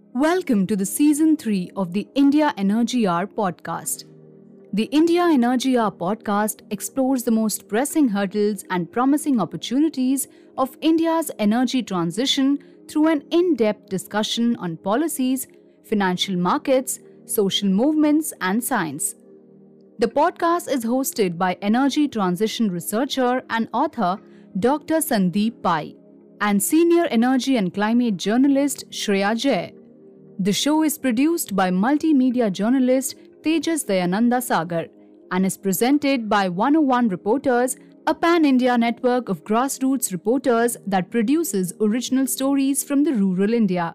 Welcome to the Season 3 of the India Energy Hour podcast. The India Energy Hour podcast explores the most pressing hurdles and promising opportunities of India's energy transition through an in-depth discussion on policies, financial markets, social movements, and science. The podcast is hosted by energy transition researcher and author Dr. Sandeep Pai and senior energy and climate journalist Shreya Jay. The show is produced by multimedia journalist Tejas Dayananda Sagar and is presented by 101 Reporters, a pan-India network of grassroots reporters that produces original stories from the rural India.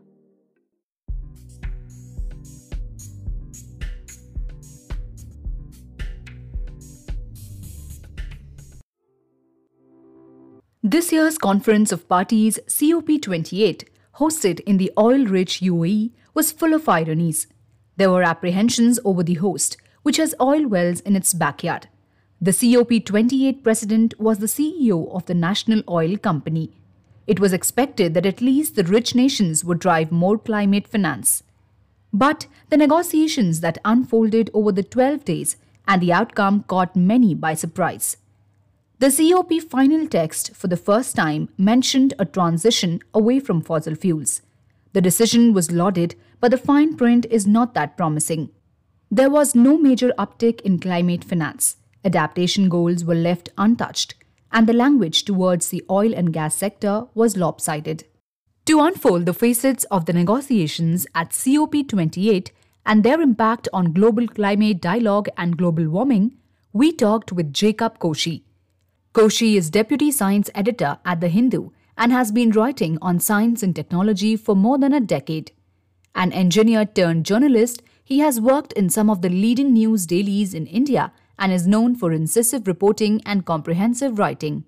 This year's Conference of Parties COP28, hosted in the oil-rich UAE, was full of ironies. There were apprehensions over the host, which has oil wells in its backyard. The COP28 president was the CEO of the National Oil Company. It was expected that at least the rich nations would drive more climate finance. But the negotiations that unfolded over the 12 days and the outcome caught many by surprise. The COP final text for the first time mentioned a transition away from fossil fuels. The decision was lauded, but the fine print is not that promising. There was no major uptick in climate finance. Adaptation goals were left untouched, and the language towards the oil and gas sector was lopsided. To unfold the facets of the negotiations at COP28 and their impact on global climate dialogue and global warming, we talked with Jacob Koshi. Koshi is Deputy Science Editor at The Hindu and has been writing on science and technology for more than a decade. An engineer turned journalist, he has worked in some of the leading news dailies in India and is known for incisive reporting and comprehensive writing.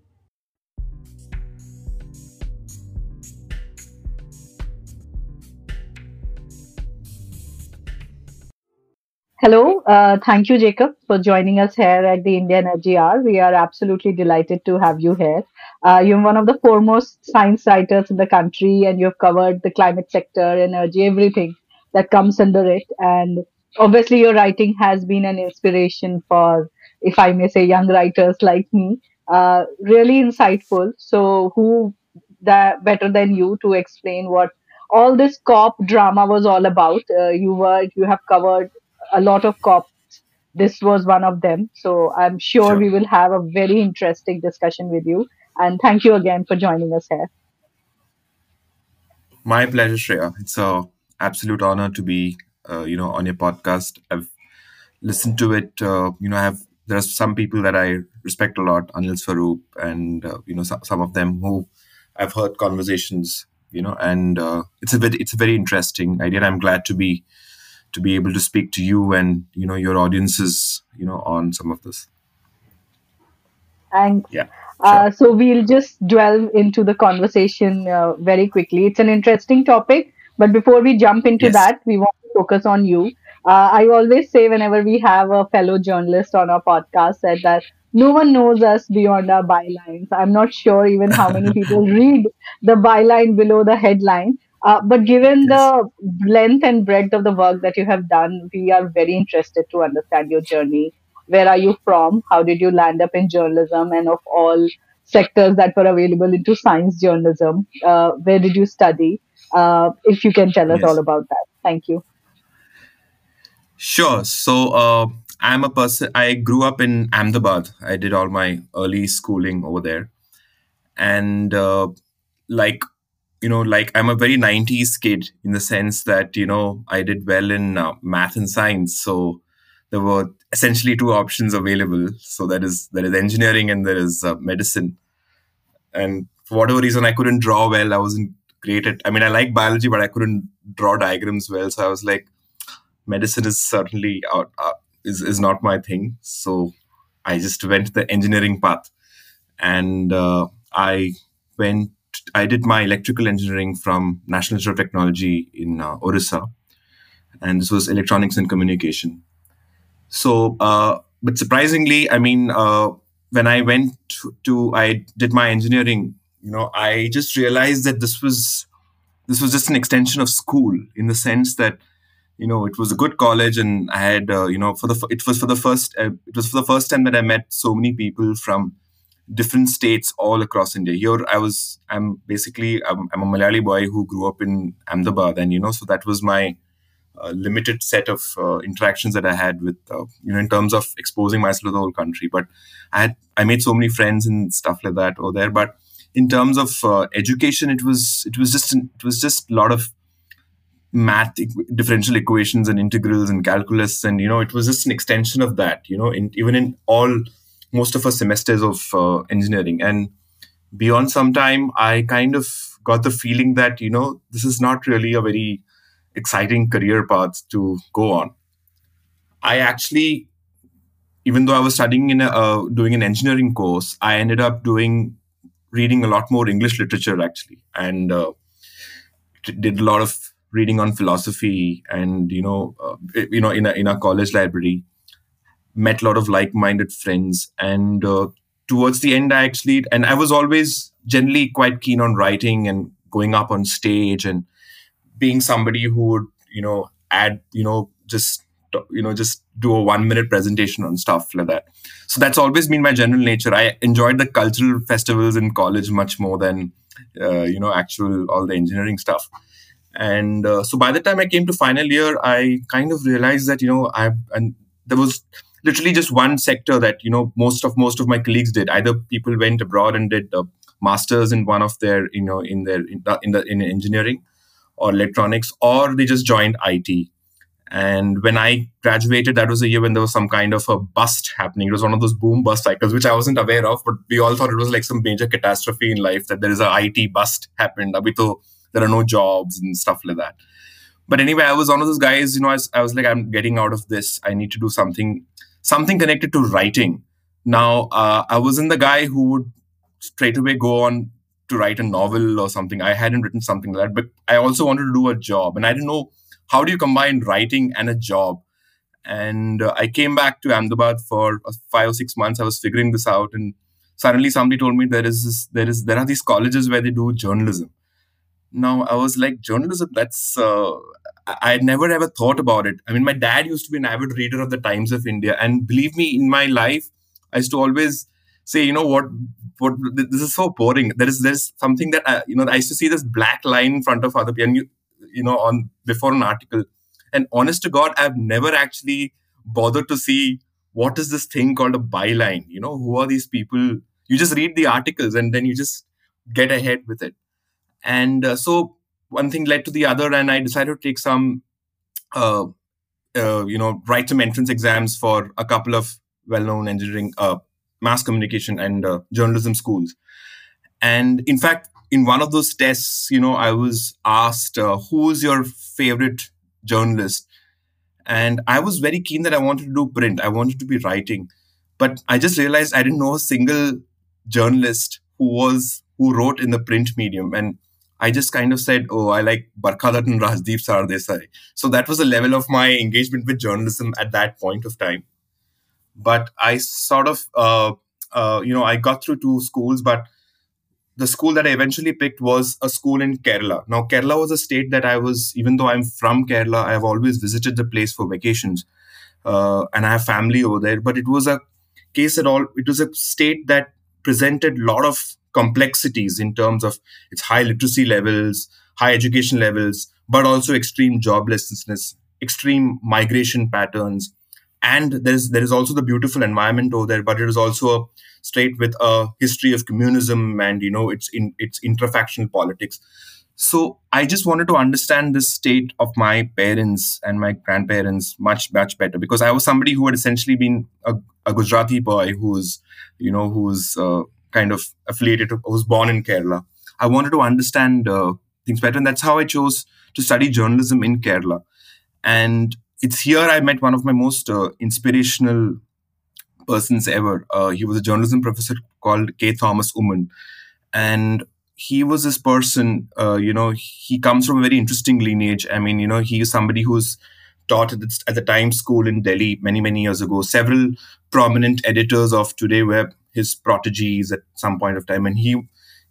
Hello, thank you, Jacob, for joining us here at the India Energy Hour. We are absolutely delighted to have you here. You're one of the foremost science writers in the country, and you've covered the climate sector, energy, everything that comes under it. And obviously, your writing has been an inspiration for, if I may say, young writers like me. Really insightful. So, who that better than you to explain what all this COP drama was all about? You have covered a lot of COPs. This was one of them. So I'm sure Sure. we will have a very interesting discussion with you. And thank you again for joining us here. My pleasure, Shreya. It's a absolute honor to be, on your podcast. I've listened to it. There are some people that I respect a lot, Anil Swaroop, and some of them who I've heard conversations. And it's a very interesting idea. And I'm glad to be able to speak to you and your audiences, on some of this. Thanks. Yeah, sure. So we'll just delve into the conversation very quickly. It's an interesting topic, but before we jump into Yes. that, we want to focus on you. I always say whenever we have a fellow journalist on our podcast, said that no one knows us beyond our bylines. I'm not sure even how many people read the byline below the headline. But given Yes. the length and breadth of the work that you have done, we are very interested to understand your journey. Where are you from? How did you land up in journalism? And of all sectors that were available into science journalism, where did you study? If you can tell us all Yes. about that. Thank you. Sure. So I'm a person. I grew up in Ahmedabad. I did all my early schooling over there, and like like I'm a very '90s kid in the sense that I did well in math and science. So there were essentially two options available. So there is engineering and there is medicine. And for whatever reason, I couldn't draw well. I wasn't great at. I mean, I like biology, but I couldn't draw diagrams well. So I was like, medicine is certainly is not my thing. So I just went the engineering path, and went. I did my electrical engineering from National Institute of Technology in Orissa, and this was electronics and communication. So, but surprisingly, I mean, when I went I did my engineering. I just realized that this was this was just an extension of school in the sense that it was a good college, and I had it was for the first time that I met so many people from different states all across India. Here I'm a Malayali boy who grew up in Ahmedabad, and so that was my limited set of interactions that I had with in terms of exposing myself to the whole country. But I made so many friends and stuff like that over there. But in terms of education, it was just a lot of math, differential equations and integrals and calculus, and it was just an extension of that. Even in all most of our semesters of engineering, and beyond some time, I kind of got the feeling that this is not really a very exciting career path to go on. I actually, even though I was studying doing an engineering course, I ended up reading a lot more English literature actually, and did a lot of reading on philosophy, and in a college library, met a lot of like-minded friends, and towards the end, I was always generally quite keen on writing and going up on stage and being somebody who would add just do a 1 minute presentation on stuff like that. So that's always been my general nature. I enjoyed the cultural festivals in college much more than actual all the engineering stuff. And so by the time I came to final year, I kind of realized that and there was literally just one sector that most of my colleagues did. Either people went abroad and did masters in one of their in engineering or electronics, or they just joined IT. And when I graduated, that was a year when there was some kind of a bust happening. It was one of those boom bust cycles, which I wasn't aware of, but we all thought it was like some major catastrophe in life, that there is a IT bust happened. Abhi to there are no jobs and stuff like that. But anyway, I was one of those guys, I was like, I'm getting out of this. I need to do something connected to writing. Now, I wasn't the guy who would straight away go on to write a novel or something. I hadn't written something like that, but I also wanted to do a job. And I didn't know, how do you combine writing and a job? And I came back to Ahmedabad for 5 or 6 months. I was figuring this out, and suddenly somebody told me there are these colleges where they do journalism. Now I was like, journalism? That's I had never ever thought about it. I mean, my dad used to be an avid reader of the Times of India, and believe me, in my life, I used to always say, what this is so boring. There's something that I used to see this black line in front of other people, and on before an article. And honest to God, I've never actually bothered to see what is this thing called a byline. Who are these people? You just read the articles and then you just get ahead with it. And so one thing led to the other, and I decided to take some, write some entrance exams for a couple of well-known engineering, mass communication and journalism schools. And in fact, in one of those tests, I was asked, who's your favorite journalist? And I was very keen that I wanted to do print. I wanted to be writing. But I just realized I didn't know a single journalist who wrote in the print medium. And I just kind of said, oh, I like Barkha Dutt and Rajdeep Sardesai. So that was the level of my engagement with journalism at that point of time. But I sort of, I got through 2 schools, but the school that I eventually picked was a school in Kerala. Now, Kerala was a state that even though I'm from Kerala, I have always visited the place for vacations. And I have family over there. But it was a state that presented a lot of complexities in terms of its high literacy levels, high education levels, but also extreme joblessness, extreme migration patterns. And there is also the beautiful environment over there, but it is also a state with a history of communism and its intrafactional politics. So I just wanted to understand the state of my parents and my grandparents much better, because I was somebody who had essentially been a Gujarati boy who's kind of affiliated, who's born in Kerala. I wanted to understand things better, and that's how I chose to study journalism in Kerala. And it's here I met one of my most inspirational persons ever. He was a journalism professor called K. Thomas Uman. And he was this person, he comes from a very interesting lineage. I mean, he is somebody who's taught at the Times School in Delhi many, many years ago. Several prominent editors of Today were his proteges at some point of time. And he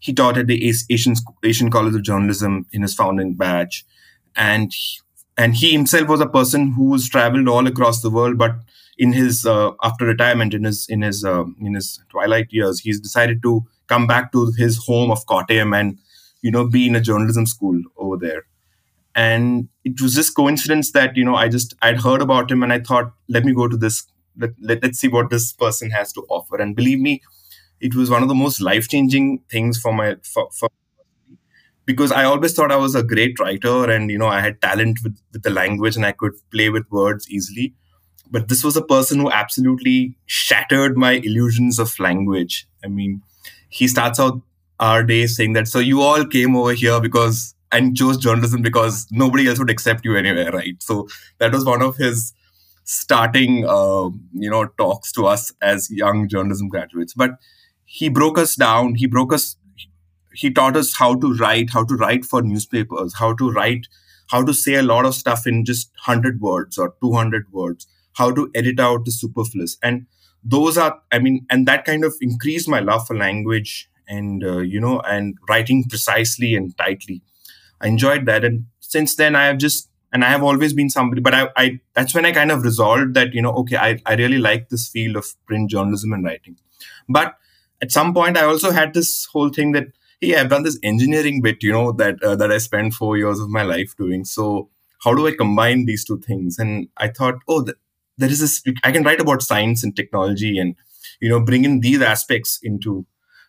He taught at the Asian College of Journalism in his founding batch, and he himself was a person who's traveled all across the world. But in his after retirement, in his twilight years, he's decided to come back to his home of Kottayam and be in a journalism school over there. And it was just coincidence that I'd heard about him and I thought, let me go to this. Let's see what this person has to offer. And believe me, it was one of the most life changing things for because I always thought I was a great writer and I had talent with the language and I could play with words easily. But this was a person who absolutely shattered my illusions of language. I mean, he starts out our day saying that, so you all came over here because and chose journalism because nobody else would accept you anywhere, right? So that was one of his starting, talks to us as young journalism graduates. But he broke us down. He taught us how to write for newspapers, how to say a lot of stuff in just 100 words or 200 words, how to edit out the superfluous. And those are, and that kind of increased my love for language and, and writing precisely and tightly. I enjoyed that. And since then, I have always been somebody, but I that's when I kind of resolved that, okay, I really like this field of print journalism and writing. But at some point, I also had this whole thing that, hey, I've done this engineering bit, that I spent 4 years of my life doing. So how do I combine these two things? And I thought, there is this, I can write about science and technology and, bring in these aspects into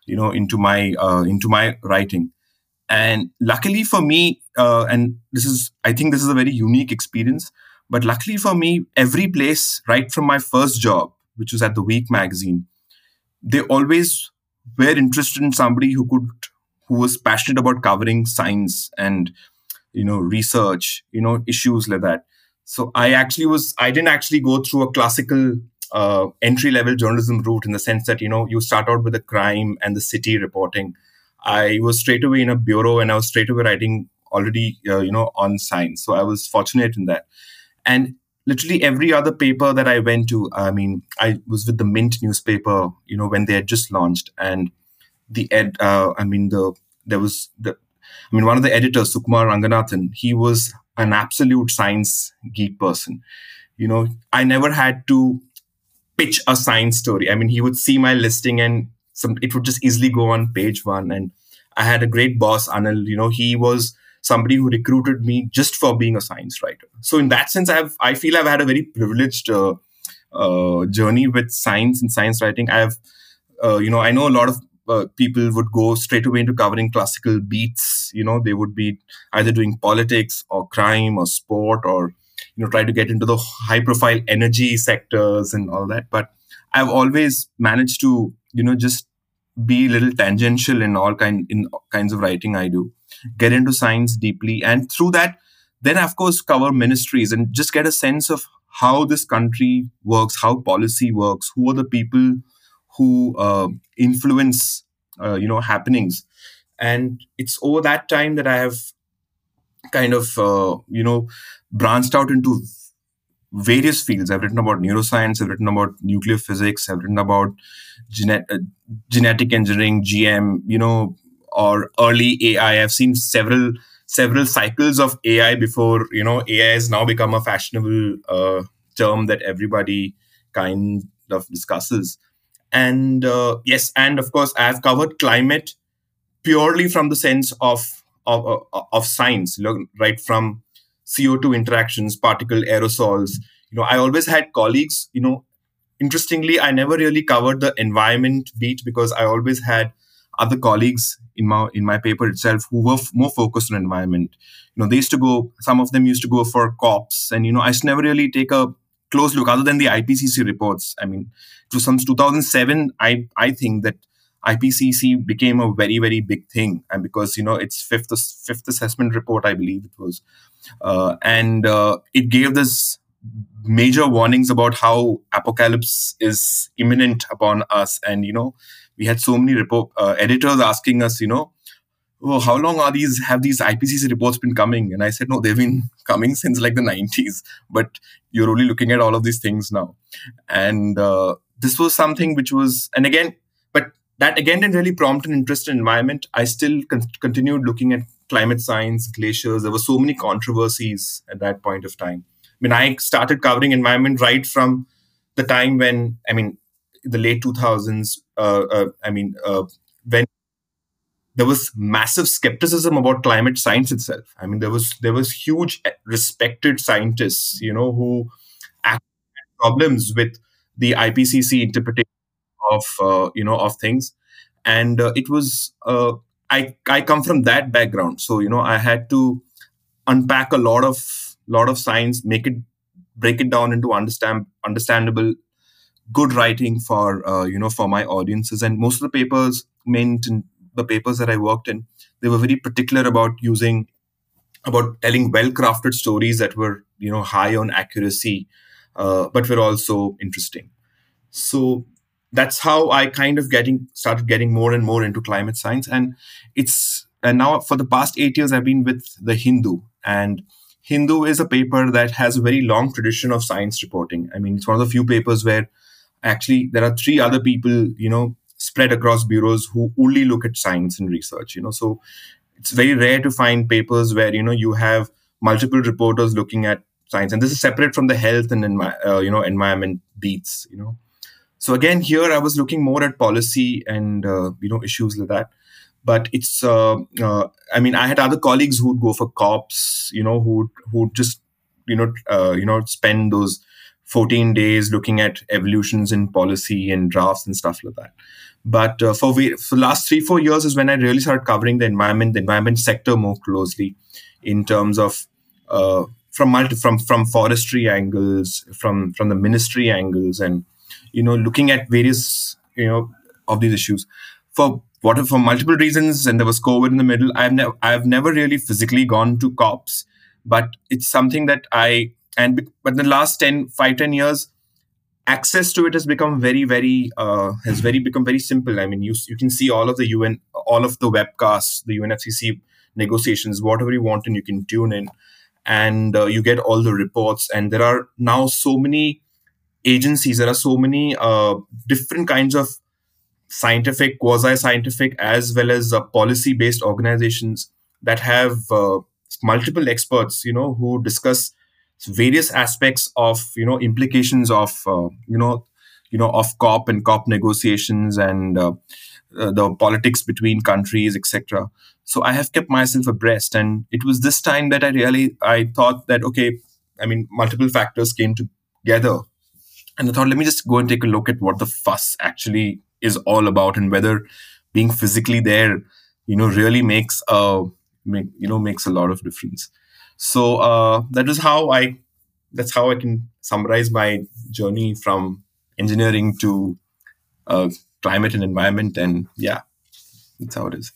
my writing. And luckily for me, I think this is a very unique experience, but luckily for me, every place, right from my first job, which was at the Week magazine, they always were interested in somebody who was passionate about covering science and, research, issues like that. So I didn't actually go through a classical entry level journalism route in the sense that, you start out with the crime and the city reporting. I was straight away in a bureau and I was straight away writing already, on science. So I was fortunate in that. And literally every other paper that I went to, I was with the Mint newspaper, when they had just launched. And one of the editors, Sukumar Ranganathan, he was an absolute science geek person. I never had to pitch a science story. He would see my listing and it would just easily go on page one. And I had a great boss, Anil. He was somebody who recruited me just for being a science writer. So in that sense, I feel I've had a very privileged journey with science and science writing. I know a lot of people would go straight away into covering classical beats. They would be either doing politics or crime or sport or, try to get into the high profile energy sectors and all that. But I've always managed to, just be a little tangential in kinds of writing I do, get into science deeply. And through that, then of course, cover ministries and just get a sense of how this country works, how policy works, who are the people who influence, happenings. And it's over that time that I have kind of, branched out into various fields. I've written about neuroscience, I've written about nuclear physics, I've written about genetic engineering, GM, or early AI. I've seen several cycles of AI before, AI has now become a fashionable term that everybody kind of discusses. And yes, and of course, I've covered climate purely from the sense of science, right from CO2 interactions, particle aerosols. I always had colleagues, interestingly, I never really covered the environment beat because I always had other colleagues in my paper itself who were more focused on environment. Some of them used to go for COPs, and I just never really take a close look other than the IPCC reports. It was since 2007, I think that IPCC became a very, very big thing, and because its fifth assessment report, I believe it was, and it gave this major warnings about how apocalypse is imminent upon us. And we had so many editors asking us, oh, how long have these IPCC reports been coming? And I said, no, they've been coming since like the 90s, but you're only looking at all of these things now. And this was something which was, and again, but that again didn't really prompt an interest in environment. I still continued looking at climate science, glaciers. There were so many controversies at that point of time. I mean, I started covering environment right from the time when, I mean, the late 2000s, when there was massive skepticism about climate science itself. I mean, there was huge respected scientists, who had problems with the IPCC interpretation of things, and it was I come from that background, so I had to unpack a lot of science, break it down into understandable good writing for my audiences. And most of the papers meant in the papers that I worked in, they were very particular about telling well crafted stories that were high on accuracy, but were also interesting. So that's how I kind of started getting more and more into climate science. And now for the past 8 years I've been with the Hindu. And Hindu is a paper that has a very long tradition of science reporting. I mean, it's one of the few papers where actually there are three other people spread across bureaus who only look at science and research. So it's very rare to find papers where you have multiple reporters looking at science, and this is separate from the health and environment beats. So again, here I was looking more at policy and issues like that. But it's I mean, I had other colleagues who'd go for COPs, who just spend those 14 days looking at evolutions in policy and drafts and stuff like that. But for the last 3-4 years is when I really started covering the environment sector more closely, in terms of from forestry angles, from the ministry angles, and looking at various of these issues for multiple reasons. And there was COVID in the middle. I've never really physically gone to COPs, but it's something that but in the last 10 years, access to it has become become very simple. I mean, you can see all of the webcasts, the UNFCCC negotiations, whatever you want, and you can tune in, and you get all the reports. And there are now so many agencies, there are so many different kinds of scientific, quasi-scientific, as well as policy-based organizations that have multiple experts, who discuss various aspects of implications of of COP and COP negotiations, and the politics between countries, etc. So I have kept myself abreast, and it was this time that I thought that, okay, I mean, multiple factors came together, and I thought, let me just go and take a look at what the fuss actually is all about, and whether being physically there really makes makes a lot of difference. So that's how I can summarize my journey from engineering to climate and environment. And yeah, that's how it is.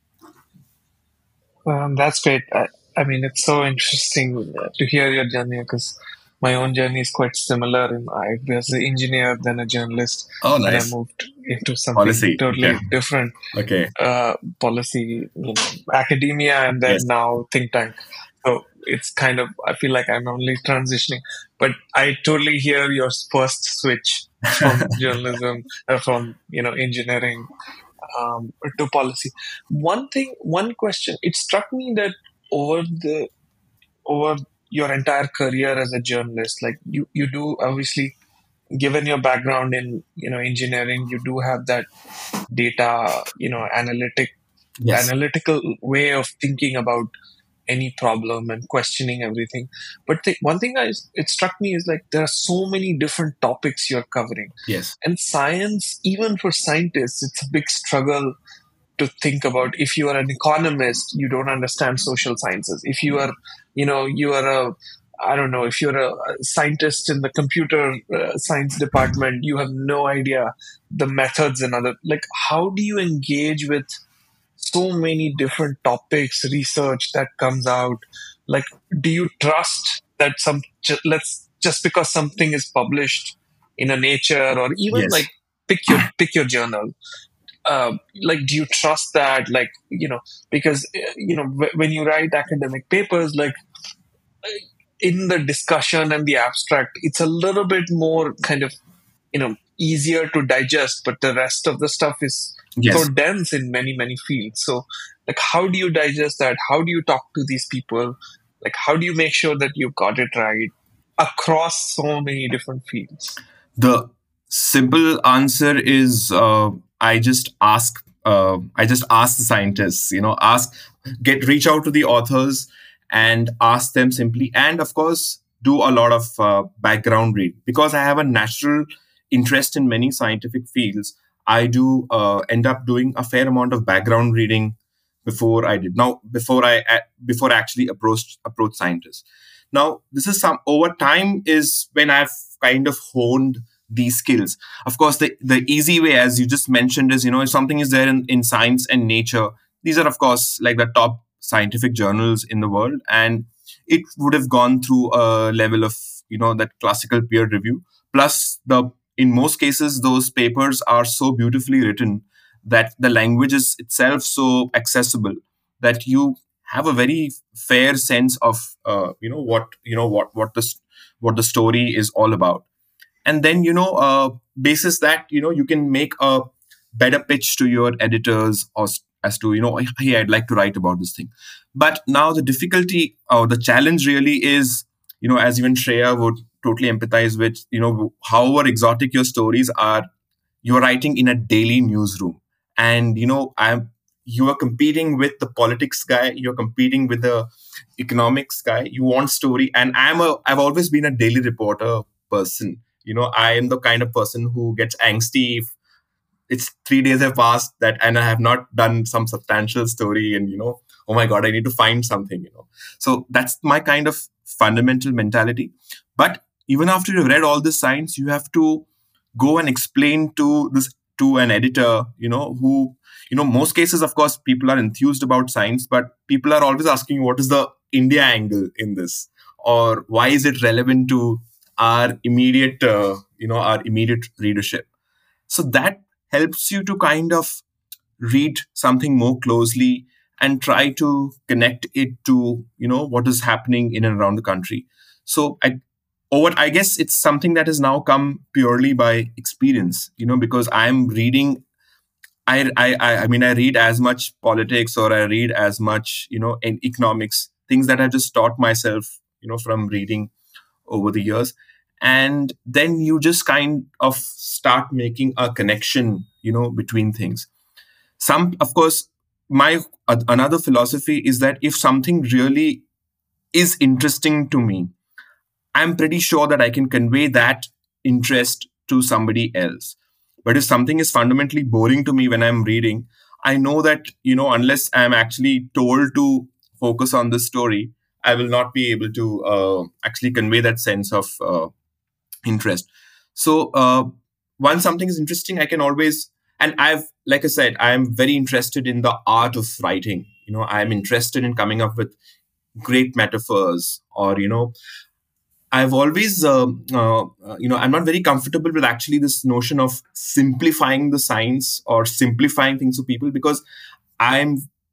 That's great. I mean, it's so interesting to hear your journey, because my own journey is quite similar. And I was an engineer, then a journalist, Oh, and I nice. moved into something Policy. totally Yeah. different. Okay. Policy, academia, and then Yes. now think tank. So it's kind of, I feel like I'm only transitioning, but I totally hear your first switch from journalism, from engineering, to policy. One question. It struck me that over over your entire career as a journalist, like you do, obviously, given your background in engineering, you do have that data, Yes. analytical way of thinking about any problem and questioning everything. But one thing it struck me is, like, there are so many different topics you're covering, Yes. and science, even for scientists, it's a big struggle to think about. If you are an economist, you don't understand social sciences. If you are, you are a, I don't know, if you're a scientist in the computer science department, you have no idea the methods and other. Like, how do you engage with so many different topics, research that comes out? Like, do you trust that let's just because something is published in a Nature, or even Yes. like pick your journal, like, do you trust that, like, because when you write academic papers, like, in the discussion and the abstract, it's a little bit more kind of easier to digest, but the rest of the stuff is so Yes. dense in many, many fields. So, like, how do you digest that? How do you talk to these people? Like, how do you make sure that you got it right across so many different fields? The simple answer is I just ask. I just ask the scientists. Reach out to the authors and ask them simply, and of course, do a lot of background read because I have a natural interest in many scientific fields. I do end up doing a fair amount of background reading before I did. Now, before I actually approach scientists. Now, this is some over time is when I've kind of honed these skills. Of course, the easy way, as you just mentioned, is if something is there in science and nature, these are of course like the top scientific journals in the world, and it would have gone through a level of that classical peer review. Plus, the in most cases, those papers are so beautifully written that the language is itself so accessible that you have a very fair sense of what the story is all about. And then basis that you can make a better pitch to your editors as to hey, I'd like to write about this thing. But now the difficulty or the challenge really is as even Shreya would totally empathize with, however exotic your stories are, you're writing in a daily newsroom, and you are competing with the politics guy, you're competing with the economics guy. You want story, and I've always been a daily reporter person. I am the kind of person who gets angsty if it's 3 days have passed that and I have not done some substantial story, and oh my god, I need to find something. So that's my kind of fundamental mentality. But even after you've read all this science, you have to go and explain to an editor, who most cases, of course, people are enthused about science, but people are always asking what is the India angle in this, or why is it relevant to our immediate our immediate readership. So that helps you to kind of read something more closely and try to connect it to what is happening in and around the country. So I guess it's something that has now come purely by experience, because I'm reading. I mean, I read as much politics, or I read as much in economics, things that I've just taught myself from reading over the years. And then you just kind of start making a connection between things. Some, of course, my another philosophy is that if something really is interesting to me, I'm pretty sure that I can convey that interest to somebody else. But if something is fundamentally boring to me when I'm reading, I know that unless I'm actually told to focus on this story, I will not be able to actually convey that sense of interest. So once something is interesting, I can always, and like I said, I am very interested in the art of writing. I'm interested in coming up with great metaphors, or I've always, I'm not very comfortable with actually this notion of simplifying the science or simplifying things to people, because I'm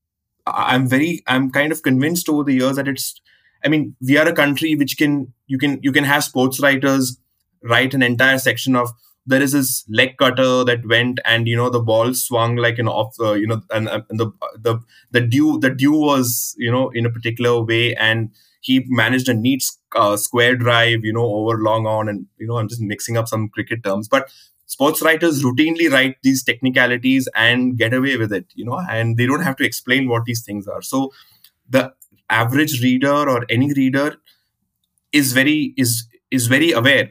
I'm kind of convinced over the years that I mean, we are a country which you can have sports writers write an entire section of, there is this leg cutter that went and the ball swung like an off, and the dew was in a particular way, and he managed a neat square drive over long on, and I'm just mixing up some cricket terms, but sports writers routinely write these technicalities and get away with it, and they don't have to explain what these things are. So the average reader or any reader is very aware,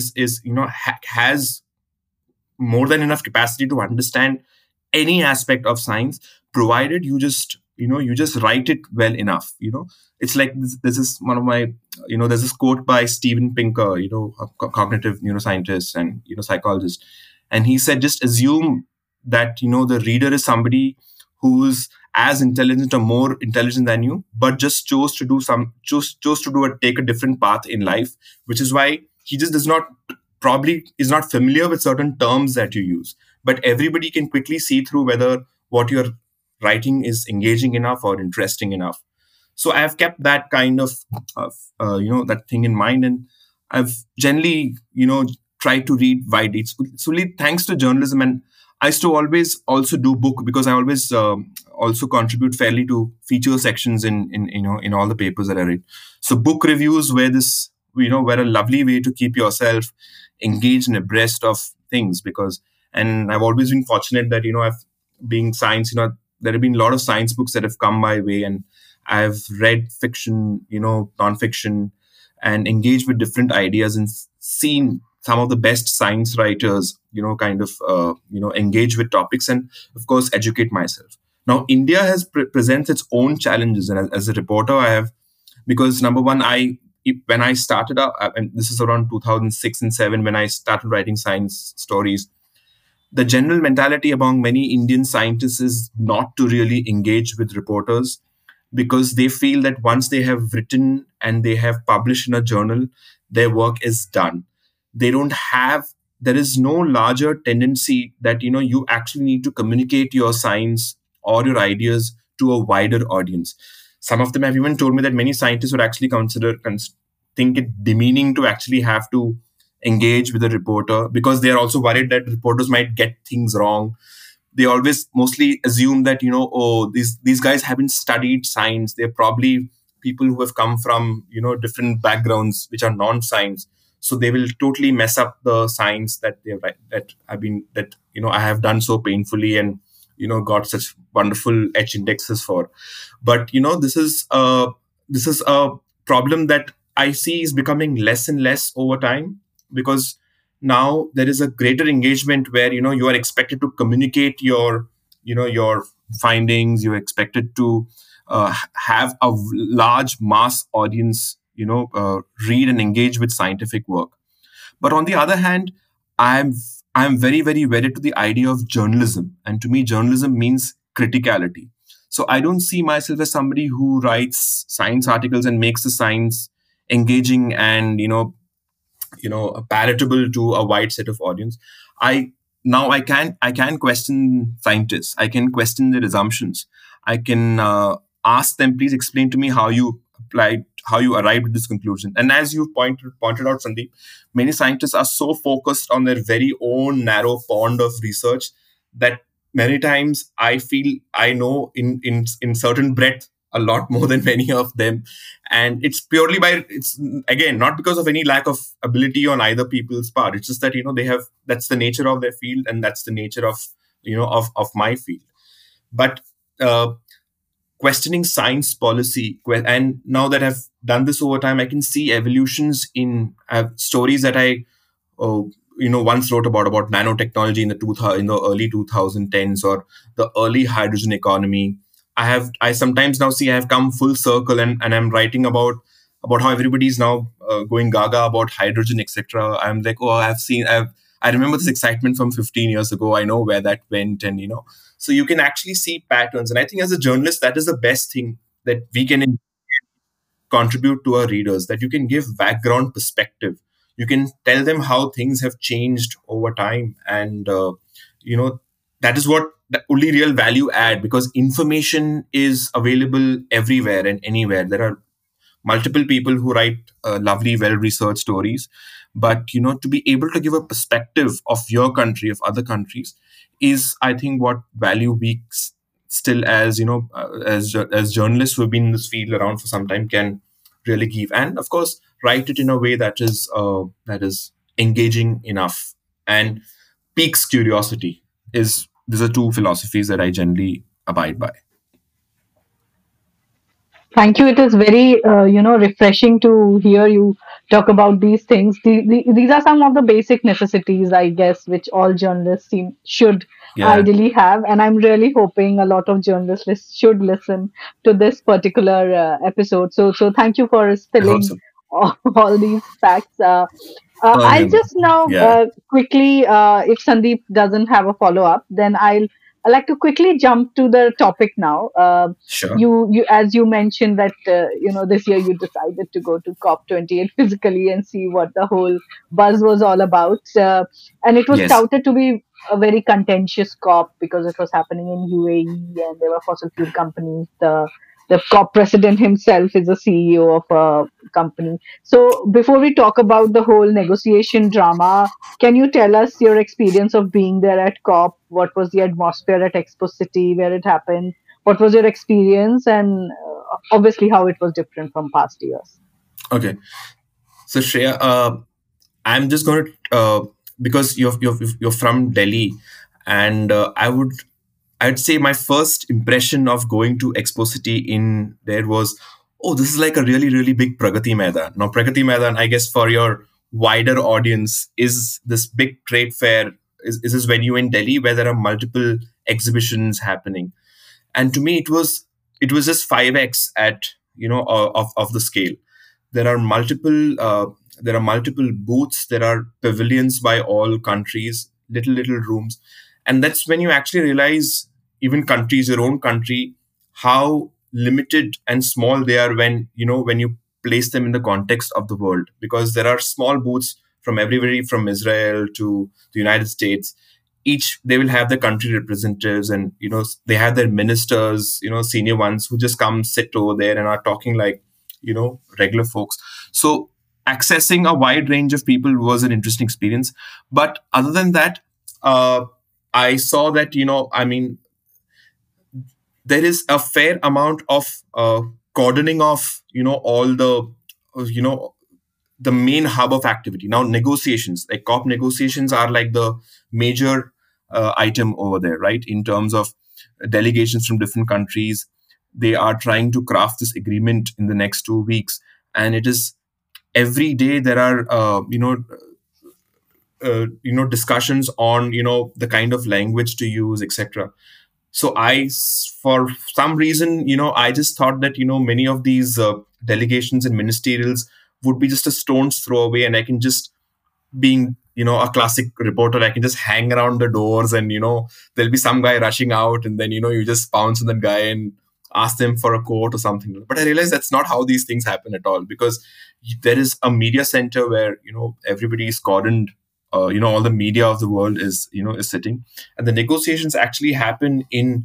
has more than enough capacity to understand any aspect of science, provided you just write it well enough. It's like this is one of my, there's this quote by Steven Pinker, a cognitive neuroscientist and psychologist, and he said, just assume that the reader is somebody who's as intelligent or more intelligent than you, but just chose to take a different path in life, which is why he just does not, probably is not familiar with certain terms that you use. But everybody can quickly see through whether what you're writing is engaging enough or interesting enough. So I have kept that kind of that thing in mind, and I've generally try to read widely. It's only thanks to journalism. And I used to always also do book, because I always also contribute fairly to feature sections in in all the papers that I read. So book reviews were this, were a lovely way to keep yourself engaged and abreast of things. Because, and I've always been fortunate that I've being science, there have been a lot of science books that have come my way, and I've read fiction, nonfiction, and engaged with different ideas, and seen some of the best science writers, kind of, engage with topics, and of course, educate myself. Now, India has presents its own challenges, and as a reporter, I have, because number one, when I started out, and this is around 2006 and 7, when I started writing science stories, the general mentality among many Indian scientists is not to really engage with reporters, because they feel that once they have written and they have published in a journal, their work is done. They don't have, there is no larger tendency that, you actually need to communicate your science or your ideas to a wider audience. Some of them have even told me that many scientists would actually think it demeaning to actually have to engage with a reporter, because they are also worried that reporters might get things wrong. They always mostly assume that, oh, these guys haven't studied science. They're probably people who have come from, different backgrounds which are non-science. So they will totally mess up the science that I have done so painfully, and got such wonderful H indexes for. But this is a problem that I see is becoming less and less over time, because now there is a greater engagement where you are expected to communicate your findings. You're expected to have a large mass audience read and engage with scientific work. But on the other hand, I'm very, very wedded to the idea of journalism, and to me journalism means criticality. So I don't see myself as somebody who writes science articles and makes the science engaging and palatable to a wide set of audience. I can question scientists. I can question their assumptions. I can ask them, please explain to me how you arrived at this conclusion. And as you pointed out, Sandeep, many scientists are so focused on their very own narrow pond of research that many times I feel I know in certain breadth a lot more than many of them. And it's again not because of any lack of ability on either people's part. It's just that they have, that's the nature of their field, and that's the nature of of my field. But questioning science policy, and now that I've done this over time, I can see evolutions in stories that I once wrote about nanotechnology in the early 2010s, or the early hydrogen economy. I sometimes now see I have come full circle, and I'm writing about how everybody's now going gaga about hydrogen, etc. I'm like, oh, I remember this excitement from 15 years ago. I know where that went, and so you can actually see patterns. And I think as a journalist, that is the best thing that we can contribute to our readers, that you can give background perspective. You can tell them how things have changed over time, and that is what the only real value add, because information is available everywhere and anywhere. There are multiple people who write lovely, well-researched stories, but to be able to give a perspective of your country, of other countries, is, I think, what value we still, as as journalists who have been in this field around for some time, can really give. And of course, write it in a way that is engaging enough and piques curiosity. These are two philosophies that I generally abide by. Thank you. It is very, refreshing to hear you talk about these things. These are some of the basic necessities, I guess, which all journalists should Yeah, ideally have. And I'm really hoping a lot of journalists should listen to this particular episode. So thank you for I hope spilling so. all these facts. I'll No. just now Yeah, quickly, if Sandeep doesn't have a follow up, then I like to quickly jump to the topic now. sure. You as you mentioned that this year you decided to go to COP28 physically and see what the whole buzz was all about, and it was Yes. touted to be a very contentious COP because it was happening in UAE and there were fossil fuel companies. The the COP president himself is a CEO of a company. So before we talk about the whole negotiation drama, can you tell us your experience of being there at COP? What was the atmosphere at Expo City where it happened? What was your experience, and obviously how it was different from past years? Okay. So Shreya, I'm just going to because you're from Delhi, and I'd say my first impression of going to Expo City in there was, oh, this is like a really really big Pragati Maidan. Now Pragati Maidan, I guess for your wider audience, is this big trade fair. Is this venue in Delhi where there are multiple exhibitions happening, and to me it was just 5x at of the scale. There are multiple booths. There are pavilions by all countries, little rooms, and that's when you actually realize, even countries, your own country, how limited and small they are when you place them in the context of the world. Because there are small booths from everywhere, from Israel to the United States. Each, they will have their country representatives, and they have their ministers, senior ones, who just come sit over there and are talking like regular folks. So accessing a wide range of people was an interesting experience. But other than that, I saw that I mean, there is a fair amount of cordoning off all the main hub of activity. Now negotiations, like COP negotiations, are like the major item over there, right? In terms of delegations from different countries, they are trying to craft this agreement in the next 2 weeks, and it is every day there are discussions on the kind of language to use, etc. So for some reason, I just thought that many of these delegations and ministerials would be just a stone's throw away, and I can just, being a classic reporter, I can just hang around the doors, and there'll be some guy rushing out, and then you just pounce on that guy and ask them for a quote or something. But I realized that's not how these things happen at all, because there is a media center where everybody is cordoned. All the media of the world is sitting, and the negotiations actually happen in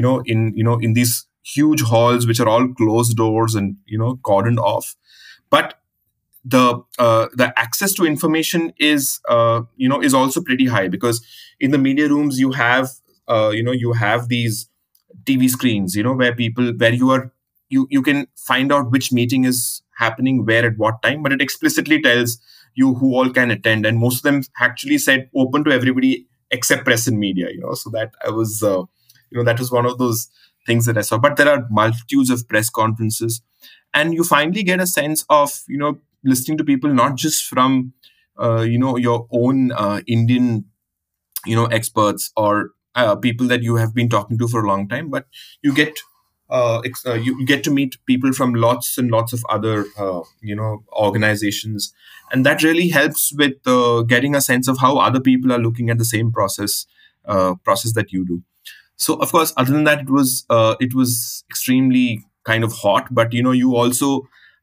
these huge halls, which are all closed doors and cordoned off. But the access to information is is also pretty high, because in the media rooms you have these TV screens, where you can find out which meeting is happening where at what time, but it explicitly tells you who all can attend, and most of them actually said open to everybody except press and media. So that I was that was one of those things that I saw. But there are multitudes of press conferences, and you finally get a sense of listening to people, not just from your own Indian experts or people that you have been talking to for a long time, but you get you get to meet people from lots and lots of other organizations, and that really helps with getting a sense of how other people are looking at the same process that you do. So of course, other than that, it was extremely kind of hot, but you also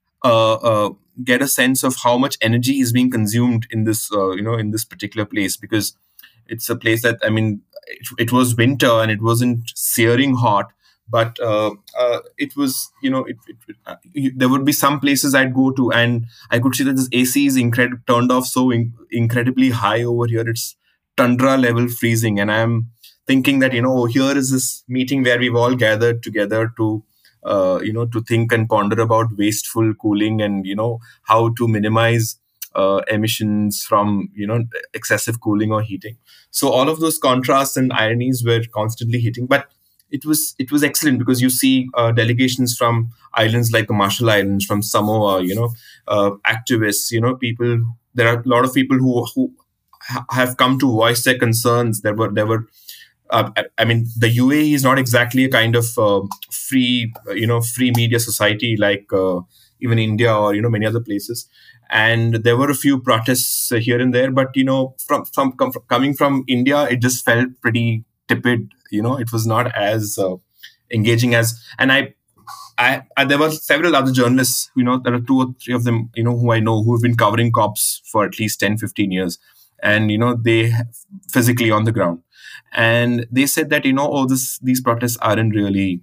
get a sense of how much energy is being consumed in this in this particular place, because it's a place that, I mean, it was winter and it wasn't searing hot, but it was there would be some places I'd go to and I could see that this AC is turned off so incredibly high over here. It's tundra level freezing, and I'm thinking that here is this meeting where we've all gathered together to to think and ponder about wasteful cooling and how to minimize emissions from excessive cooling or heating. So all of those contrasts and ironies were constantly hitting, but it was excellent, because you see delegations from islands like the Marshall Islands, from Samoa, activists, people. There are a lot of people who have come to voice their concerns. There were I mean, the UAE is not exactly a kind of free media society like even India or many other places. And there were a few protests here and there, but from coming from India, it just felt pretty tepid. It was not as engaging as. And I there were several other journalists. There are 2 or 3 of them. Who I know, who have been covering COPs for at least 10-15 years, and they physically on the ground. And they said that these protests aren't really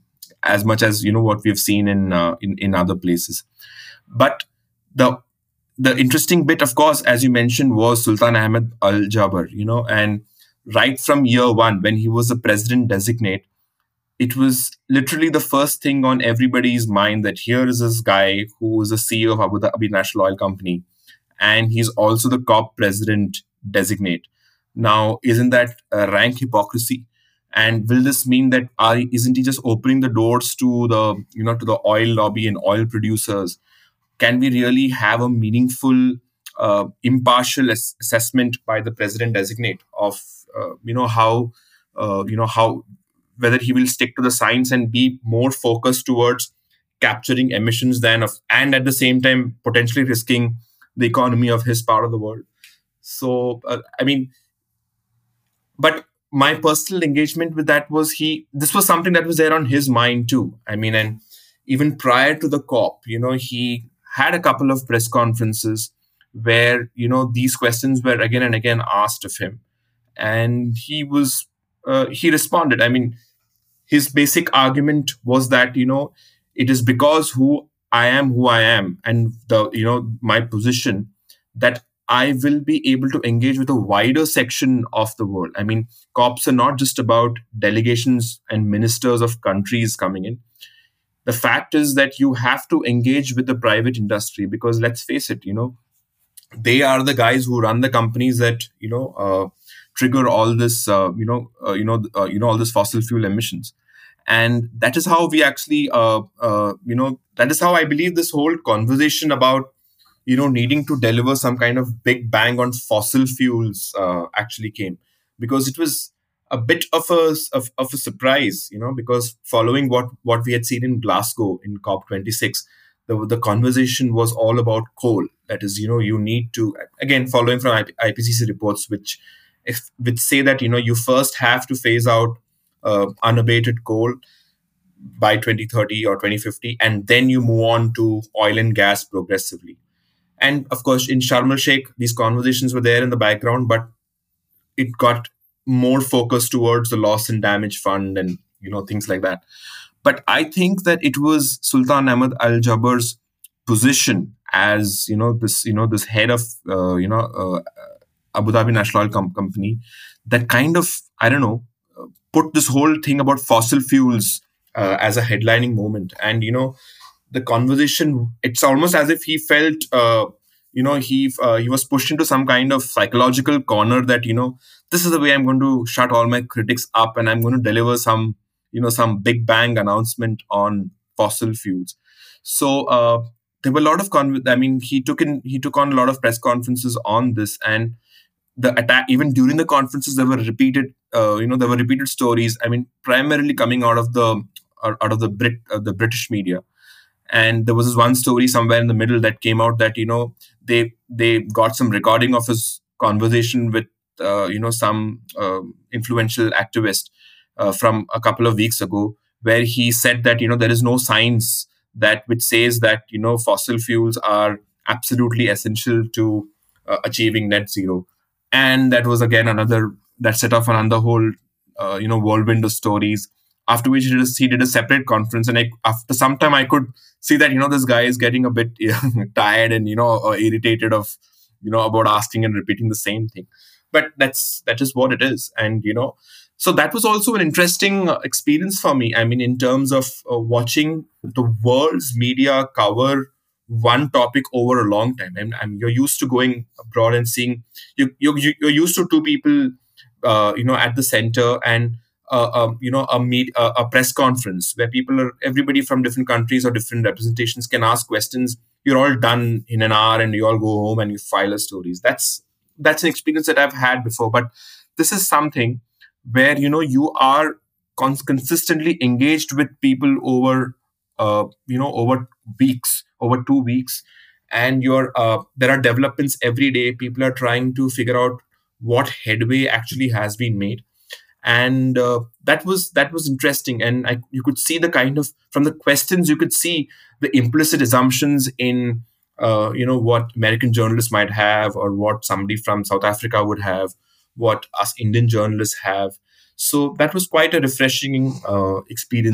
as much as what we've seen in other places. But the the interesting bit, of course, as you mentioned, was Sultan Ahmed Al Jaber, and right from year one, when he was the president designate, it was literally the first thing on everybody's mind that here is this guy who is the CEO of Abu Dhabi National Oil Company, and he's also the COP president designate. Now, isn't that a rank hypocrisy? And will this mean that isn't he just opening the doors to the oil lobby and oil producers? Can we really have a meaningful, impartial assessment by the president designate of how whether he will stick to the science and be more focused towards capturing emissions and at the same time potentially risking the economy of his part of the world. So I mean, but my personal engagement with that was this was something that was there on his mind too. I mean, and even prior to the COP, he had a couple of press conferences where these questions were again and again asked of him, and he responded. I mean, his basic argument was that it is because who I am, and my position, that I will be able to engage with a wider section of the world. I mean, COPs are not just about delegations and ministers of countries coming in. The fact is that you have to engage with the private industry, because let's face it, they are the guys who run the companies that trigger all this all this fossil fuel emissions. And that is how we actually that is how I believe this whole conversation about needing to deliver some kind of big bang on fossil fuels actually came, because it was a bit of a surprise, because following what we had seen in Glasgow in COP26, the conversation was all about coal. That is, you need to, again, following from IPCC reports, which say that you first have to phase out unabated coal by 2030 or 2050, and then you move on to oil and gas progressively. And of course, in Sharm el Sheikh, these conversations were there in the background, but it got more focused towards the loss and damage fund and things like that. But I think that it was Sultan Ahmed Al Jaber's position as this head of Abu Dhabi National Oil Company that kind of, I don't know, put this whole thing about fossil fuels as a headlining moment. And the conversation, it's almost as if he felt he was pushed into some kind of psychological corner that this is the way I'm going to shut all my critics up, and I'm going to deliver some big bang announcement on fossil fuels. So there were a lot of he took on a lot of press conferences on this, and the attack, even during the conferences, there were repeated stories. I mean, primarily coming out of the British media. And there was this one story somewhere in the middle that came out that they got some recording of his conversation with some influential activist from a couple of weeks ago, where he said that there is no science which says that fossil fuels are absolutely essential to achieving net zero. And that was again that set off another whole whirlwind of stories. After which he did a separate conference, and after some time I could see that this guy is getting a bit tired and irritated of about asking and repeating the same thing. But that is what it is. And so that was also an interesting experience for me. I mean, in terms of watching the world's media cover one topic over a long time. And you're used to going abroad and seeing you're used to two people at the center, and a press conference where everybody from different countries or different representations can ask questions. You're all done in an hour, and you all go home and you file a stories. That's an experience that I've had before. But this is something where you are consistently engaged with people over over weeks, over 2 weeks, and there are developments every day. People are trying to figure out what headway actually has been made. And that was interesting. And you could see the kind of, from the questions, you could see the implicit assumptions in what American journalists might have, or what somebody from South Africa would have, what us Indian journalists have. So that was quite a refreshing experience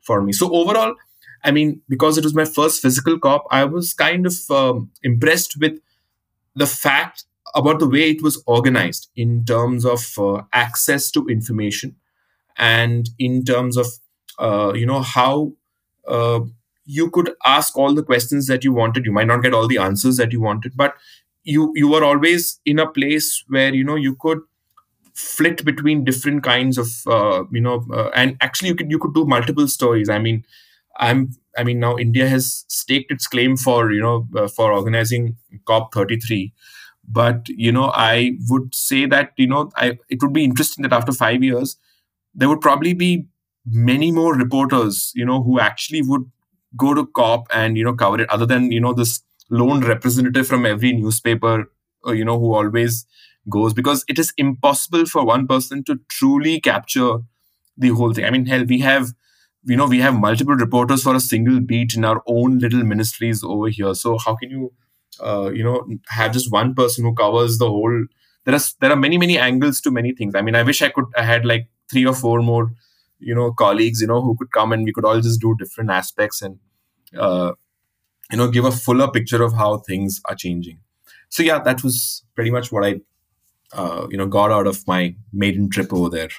for me. So overall, I mean, because it was my first physical COP, I was kind of impressed with the fact about the way it was organized in terms of access to information, and in terms of how uh, you could ask all the questions that you wanted. You might not get all the answers that you wanted, but you were always in a place where you could flit between different kinds of and actually you could do multiple stories. I mean, now India has staked its claim for for organizing COP 33. But I would say that it would be interesting that after 5 years there would probably be many more reporters who actually would go to COP and cover it, other than this lone representative from every newspaper who always goes, because it is impossible for one person to truly capture the whole thing. I mean, hell, we have multiple reporters for a single beat in our own little ministries over here. So how can you have just one person who covers the whole? There are many angles to many things. I mean, I wish I had like three or four more colleagues who could come, and we could all just do different aspects and uh, give a fuller picture of how things are changing. So yeah, that was pretty much what I got out of my maiden trip over there.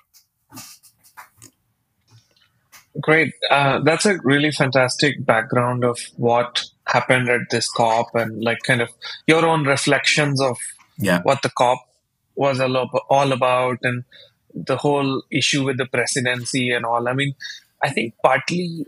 Great. That's a really fantastic background of what happened at this COP, and like kind of your own reflections of Yeah. what the COP was all about, and the whole issue with the presidency and all. I mean, I think partly,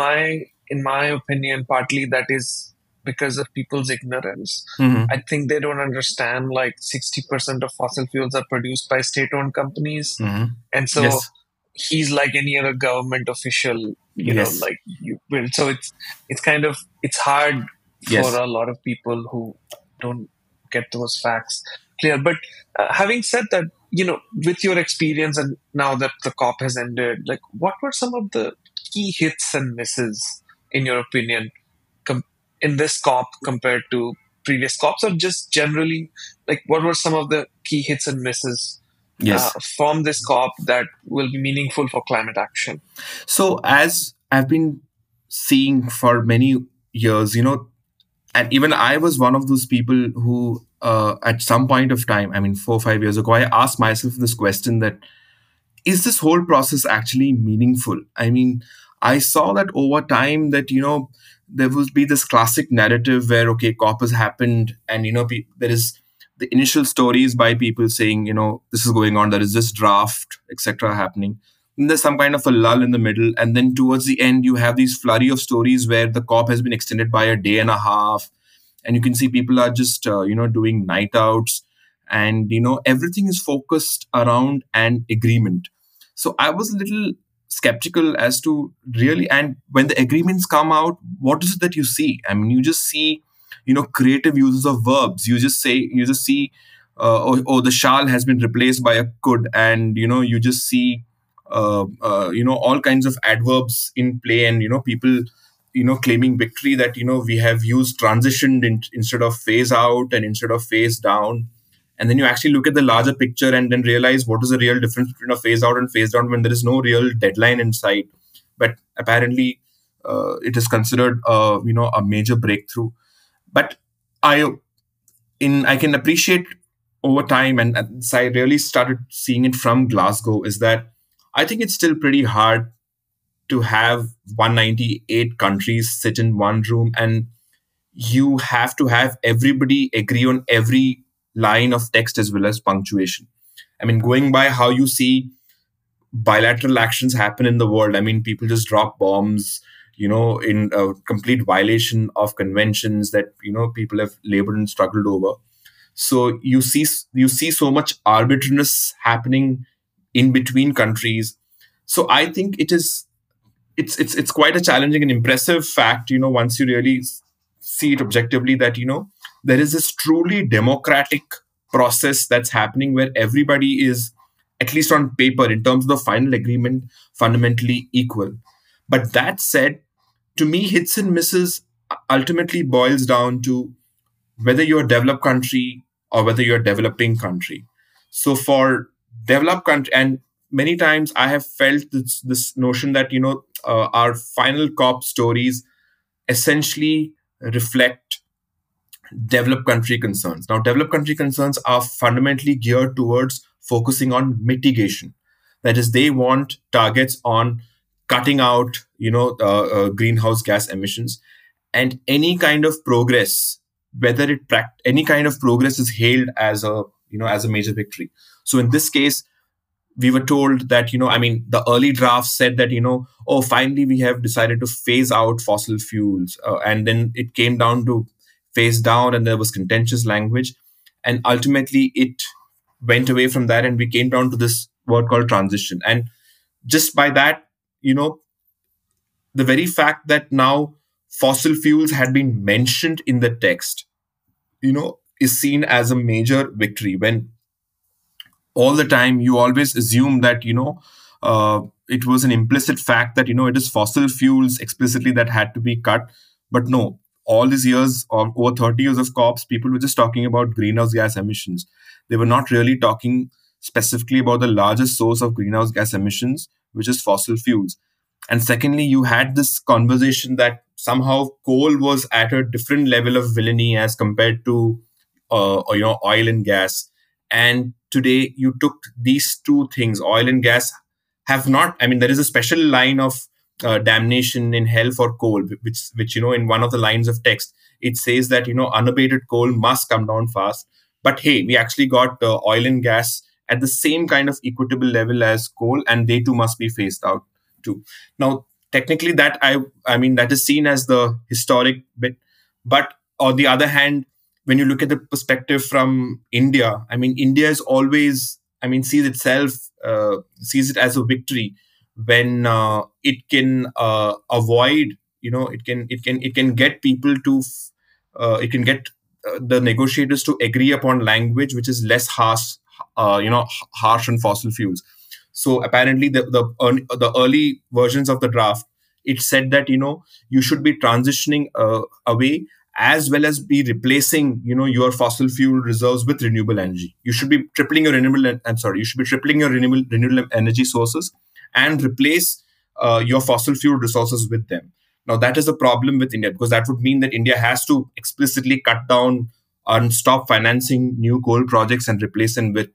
in my opinion, partly that is because of people's ignorance. Hmm. I think they don't understand like 60% of fossil fuels are produced by state-owned companies, Hmm. and so Yes. he's like any other government official, Yes. like you will. So it's kind of it's hard Yes. for a lot of people who don't get those facts clear. But having said that, with your experience and now that the COP has ended, like what were some of the key hits and misses in your opinion com- in this COP compared to previous COPs, or just generally, like what were some of the key hits and misses Yes. from this COP that will be meaningful for climate action? So as I've been seeing for many years, and even I was one of those people who, at some point of time, I mean, 4 or 5 years ago, I asked myself this question: that is this whole process actually meaningful? I mean, I saw that over time that there will be this classic narrative where, okay, COP has happened, and there is the initial stories by people saying this is going on, there is this draft, etc., happening. And there's some kind of a lull in the middle, and then towards the end you have these flurry of stories where the COP has been extended by a day and a half, and you can see people are just doing night outs, and everything is focused around an agreement. So I was a little skeptical as to really, and when the agreements come out, what is it that you see? I mean, you just see creative uses of verbs. You just see oh, the shall has been replaced by a could, and you just see all kinds of adverbs in play, and people claiming victory that we have used transitioned instead of phase out and instead of phase down. And then you actually look at the larger picture and then realize what is the real difference between a phase out and phase down, when there is no real deadline in sight. But apparently it is considered a major breakthrough. But i I can appreciate over time, and as I really started seeing it from Glasgow, is that I think it's still pretty hard to have 198 countries sit in one room, and you have to have everybody agree on every line of text as well as punctuation. I mean, going by how you see bilateral actions happen in the world, I mean, people just drop bombs, in a complete violation of conventions that, people have labored and struggled over. So you see so much arbitrariness happening in between countries. So I think it's quite a challenging and impressive fact, once you really see it objectively, that there is this truly democratic process that's happening where everybody is, at least on paper, in terms of the final agreement, fundamentally equal. But that said, to me, hits and misses ultimately boils down to whether you're a developed country or whether you're a developing country. So for developed country, and many times I have felt this notion that our final COP stories essentially reflect developed country concerns. Now, developed country concerns are fundamentally geared towards focusing on mitigation. That is, they want targets on cutting out, greenhouse gas emissions, and any kind of progress, any kind of progress is hailed as a major victory. So in this case, we were told that, the early drafts said that, oh, finally we have decided to phase out fossil fuels. And then it came down to phase down, and there was contentious language. And ultimately it went away from that, and we came down to this word called transition. And just by that, the very fact that now fossil fuels had been mentioned in the text, is seen as a major victory, when all the time you always assume that it was an implicit fact that it is fossil fuels explicitly that had to be cut. But no, all these years, or over 30 years of COPs, people were just talking about greenhouse gas emissions. They were not really talking specifically about the largest source of greenhouse gas emissions, which is fossil fuels. And secondly, you had this conversation that somehow coal was at a different level of villainy as compared to oil and gas. And today you took these two things. Oil and gas have not, there is a special line of damnation in hell for coal, which in one of the lines of text, it says that, unabated coal must come down fast. But hey, we actually got oil and gas at the same kind of equitable level as coal, and they too must be phased out too. Now, technically that that is seen as the historic bit. But on the other hand, when you look at the perspective from India, India is always, sees it as a victory when it can avoid, it can get people to, it can get the negotiators to agree upon language which is less harsh, harsh on fossil fuels. So apparently, the early versions of the draft, it said that you should be transitioning away, as well as be replacing your fossil fuel reserves with renewable energy. You should be tripling your renewable energy sources, and replace your fossil fuel resources with them. Now that is a problem with India, because that would mean that India has to explicitly cut down and stop financing new coal projects and replace them with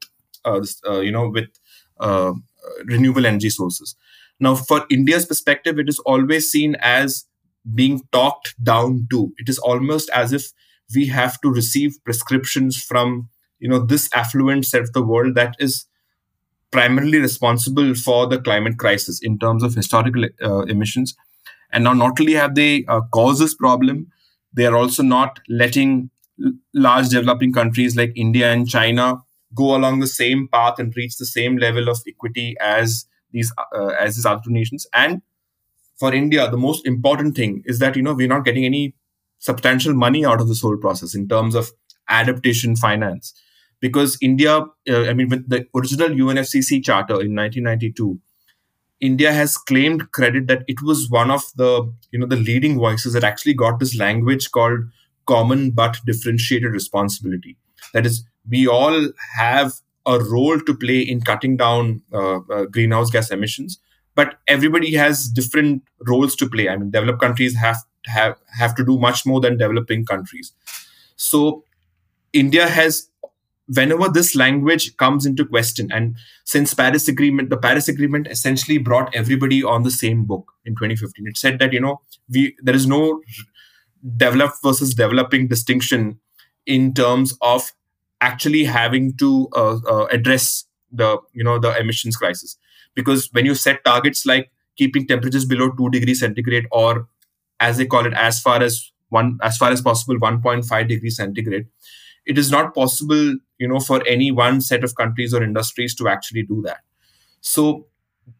renewable energy sources. Now, for India's perspective, it is always seen as being talked down to. It is almost as if we have to receive prescriptions from this affluent set of the world that is primarily responsible for the climate crisis in terms of historical emissions. And now, not only have they caused this problem, they are also not letting large developing countries like India and China go along the same path and reach the same level of equity as these other nations. And for India, the most important thing is that we're not getting any substantial money out of this whole process in terms of adaptation finance, because India, with the original UNFCCC charter in 1992, India has claimed credit that it was one of the the leading voices that actually got this language called common but differentiated responsibility. That is, we all have a role to play in cutting down greenhouse gas emissions, but everybody has different roles to play. Developed countries have to do much more than developing countries. So India has, whenever this language comes into question, and since the Paris Agreement essentially brought everybody on the same book in 2015. It said that there is no developed versus developing distinction in terms of actually having to address the emissions crisis. Because when you set targets like keeping temperatures below 2 degrees centigrade, or as they call it, as far as possible 1.5 degrees centigrade, it is not possible for any one set of countries or industries to actually do that. So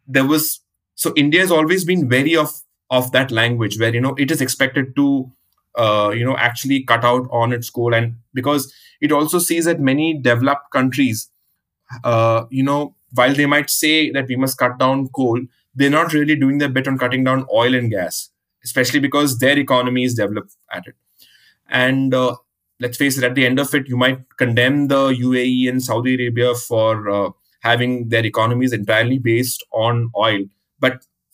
India has always been wary of that language, where it is expected to actually cut out on its coal. And because it also sees that many developed countries, while they might say that we must cut down coal, they're not really doing their bit on cutting down oil and gas, especially because their economy is developed at it. And let's face it, at the end of it, you might condemn the UAE and Saudi Arabia for having their economies entirely based on oil. But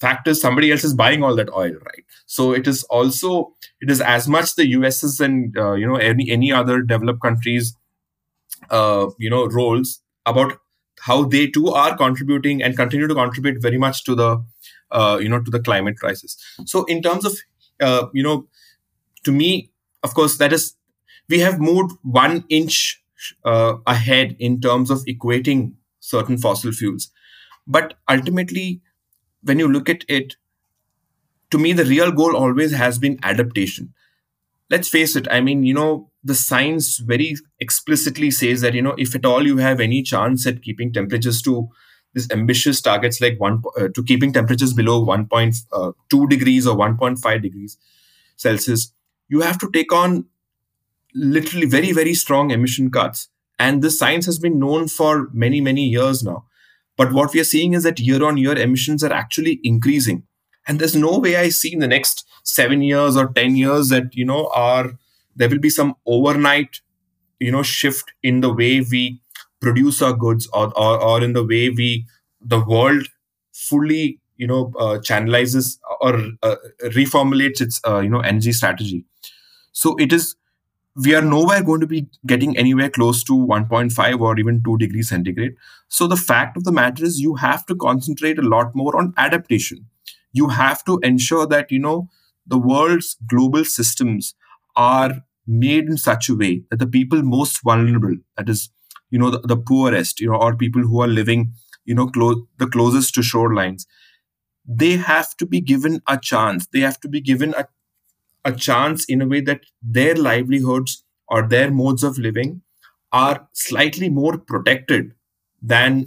fact is somebody else is buying all that oil, right? So it is as much the US's and any other developed countries roles about how they too are contributing and continue to contribute very much to the to the climate crisis. So in terms of to me, of course, that is, we have moved 1 inch ahead in terms of equating certain fossil fuels. But ultimately, when you look at it, to me, the real goal always has been adaptation. Let's face it. I mean, the science very explicitly says that, if at all you have any chance at keeping temperatures to these ambitious targets like to keeping temperatures below 1.2 degrees or 1.5 degrees Celsius, you have to take on literally very, very strong emission cuts. And this science has been known for many, many years now. But what we are seeing is that year on year emissions are actually increasing. And there's no way I see in the next 7 years or 10 years that, there will be some overnight, shift in the way we produce our goods, or in the way the world fully, channelizes or reformulates its, energy strategy. So we are nowhere going to be getting anywhere close to 1.5 or even 2 degrees centigrade. So the fact of the matter is you have to concentrate a lot more on adaptation. You have to ensure that, the world's global systems are made in such a way that the people most vulnerable, that is, the poorest, or people who are living, the closest to shorelines, they have to be given a chance. They have to be given a chance in a way that their livelihoods or their modes of living are slightly more protected than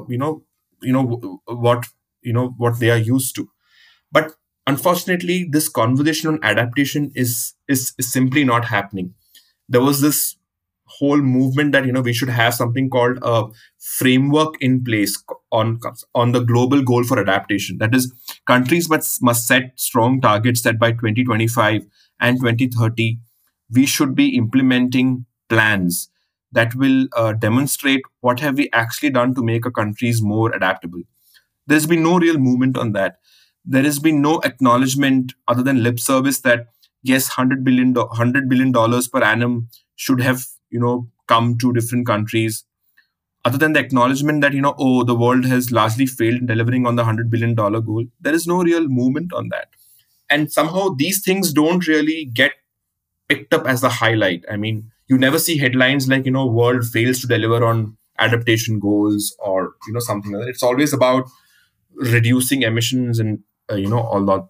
what they are used to. But unfortunately, this conversation on adaptation is simply not happening. There was this whole movement that we should have something called a framework in place on the global goal for adaptation. That is, countries must set strong targets that by 2025 and 2030 we should be implementing plans that will demonstrate what have we actually done to make our countries more adaptable. There's been no real movement on that. There has been no acknowledgement other than lip service that yes, $100 billion per annum should have come to different countries. Other than the acknowledgement that the world has largely failed in delivering on the $100 billion goal, there is no real movement on that. And somehow these things don't really get picked up as the highlight. I mean, you never see headlines like world fails to deliver on adaptation goals, or something like that. It's always about reducing emissions and all that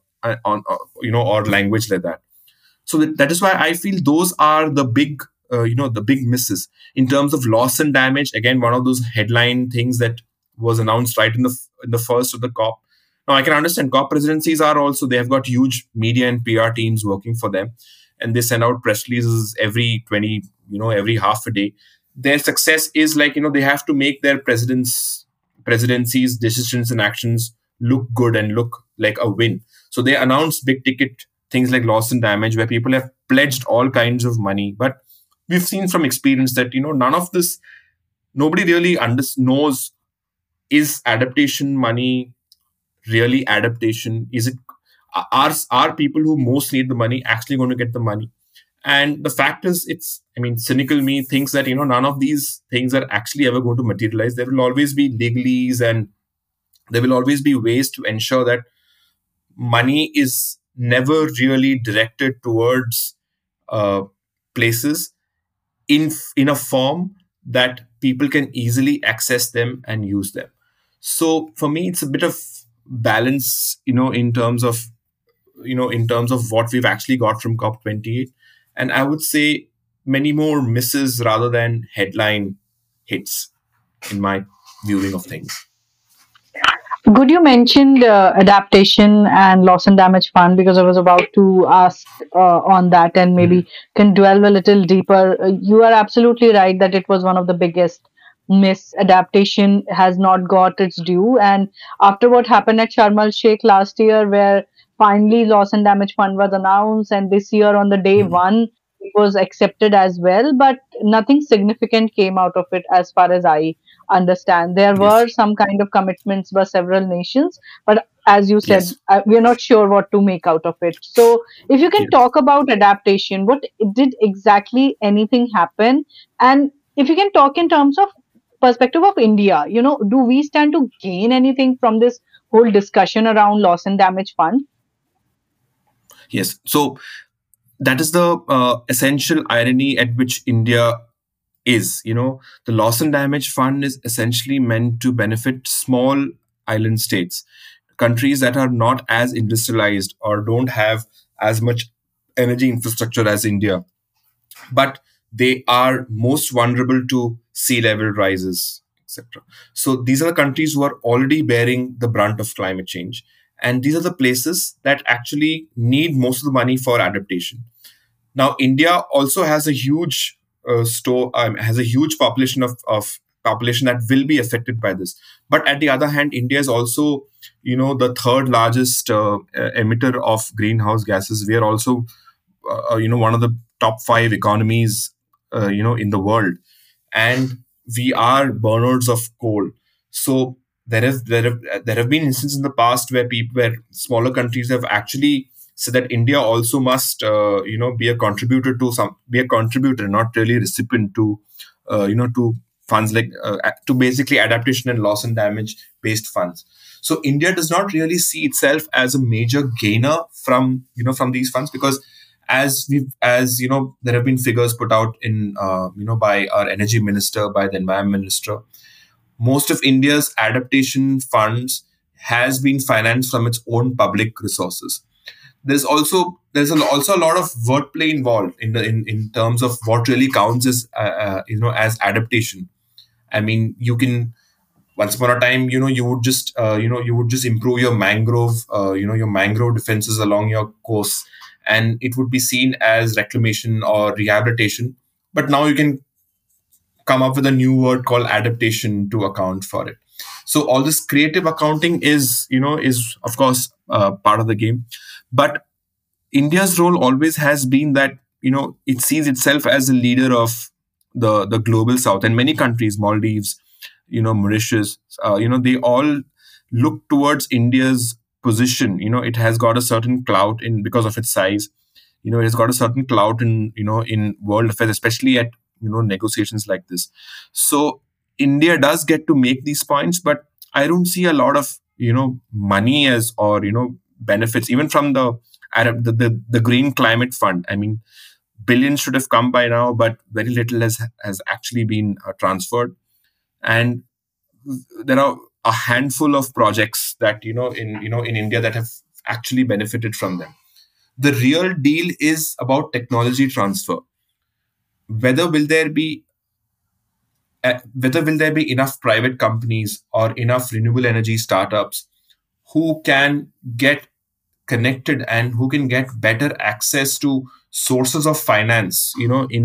or language like that. So that is why I feel those are the big the big misses in terms of loss and damage. Again, one of those headline things that was announced right in the first of the COP. Now I can understand COP presidencies are also, they have got huge media and PR teams working for them, and they send out press releases every every half a day. Their success is like they have to make their presidencies decisions and actions look good and look like a win. So they announce big ticket things like loss and damage where people have pledged all kinds of money. But we've seen from experience that none of this, nobody really knows, is adaptation money really adaptation? Is it, are people who most need the money actually going to get the money? And the fact is, cynical me thinks that none of these things are actually ever going to materialize. There will always be legalese, and there will always be ways to ensure that money is never really directed towards places in a form that people can easily access them and use them. So for me, it's a bit of balance, in terms of what we've actually got from COP28. And I would say many more misses rather than headline hits in my viewing of things. Good, you mentioned adaptation and loss and damage fund, because I was about to ask on that and maybe can dwell a little deeper. You are absolutely right that it was one of the biggest miss. Adaptation has not got its due. And after what happened at Sharm el Sheikh last year, where finally loss and damage fund was announced, and this year on the day one, it was accepted as well, but nothing significant came out of it as far as I understand. There were Yes. some kind of commitments by several nations, but as you said, Yes. we're not sure what to make out of it. So, if you can Yes. talk about adaptation, what did exactly anything happen? And if you can talk in terms of perspective of India, do we stand to gain anything from this whole discussion around loss and damage fund? Yes. So that is the essential irony at which India is. The loss and damage fund is essentially meant to benefit small island states, countries that are not as industrialized or don't have as much energy infrastructure as India, but they are most vulnerable to sea level rises, etc. So these are the countries who are already bearing the brunt of climate change. And these are the places that actually need most of the money for adaptation. Now, India also has a huge has a huge of population that will be affected by this. But at the other hand, India is also, the third largest emitter of greenhouse gases. We are also, one of the top five economies, in the world, and we are burners of coal. So there have been instances in the past where smaller countries have actually said that India also must be a contributor, not really recipient to to funds like to basically adaptation and loss and damage based funds. So India does not really see itself as a major gainer from these funds, because as there have been figures put out in by our energy minister, by the environment minister. Most of India's adaptation funds has been financed from its own public resources. There's also a lot of wordplay involved in terms of what really counts as as adaptation. I mean, you can, once upon a time, you would just improve your mangrove defenses along your coast, and it would be seen as reclamation or rehabilitation. But now you can come up with a new word called adaptation to account for it. So all this creative accounting is of course part of the game. But India's role always has been that it sees itself as a leader of the global south, and many countries, Maldives, Mauritius, they all look towards India's position. It has got a certain clout in because of its size. It has got a certain clout in world affairs, especially at negotiations like this. So India does get to make these points, but I don't see a lot of money as or benefits even from the Green Climate Fund. I mean, billions should have come by now, but very little has actually been transferred. And there are a handful of projects that in India that have actually benefited from them. The real deal is about technology transfer. Whether will there be whether will there be enough private companies or enough renewable energy startups who can get connected and who can get better access to sources of finance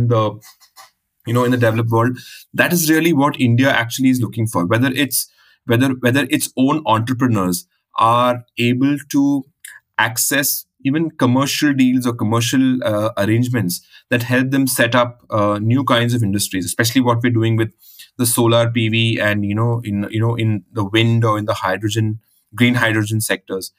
in the developed world. That is really what India actually is looking for, whether its own entrepreneurs are able to access even commercial deals or commercial arrangements that help them set up new kinds of industries, especially what we're doing with the solar PV and in the wind or in the green hydrogen sectors.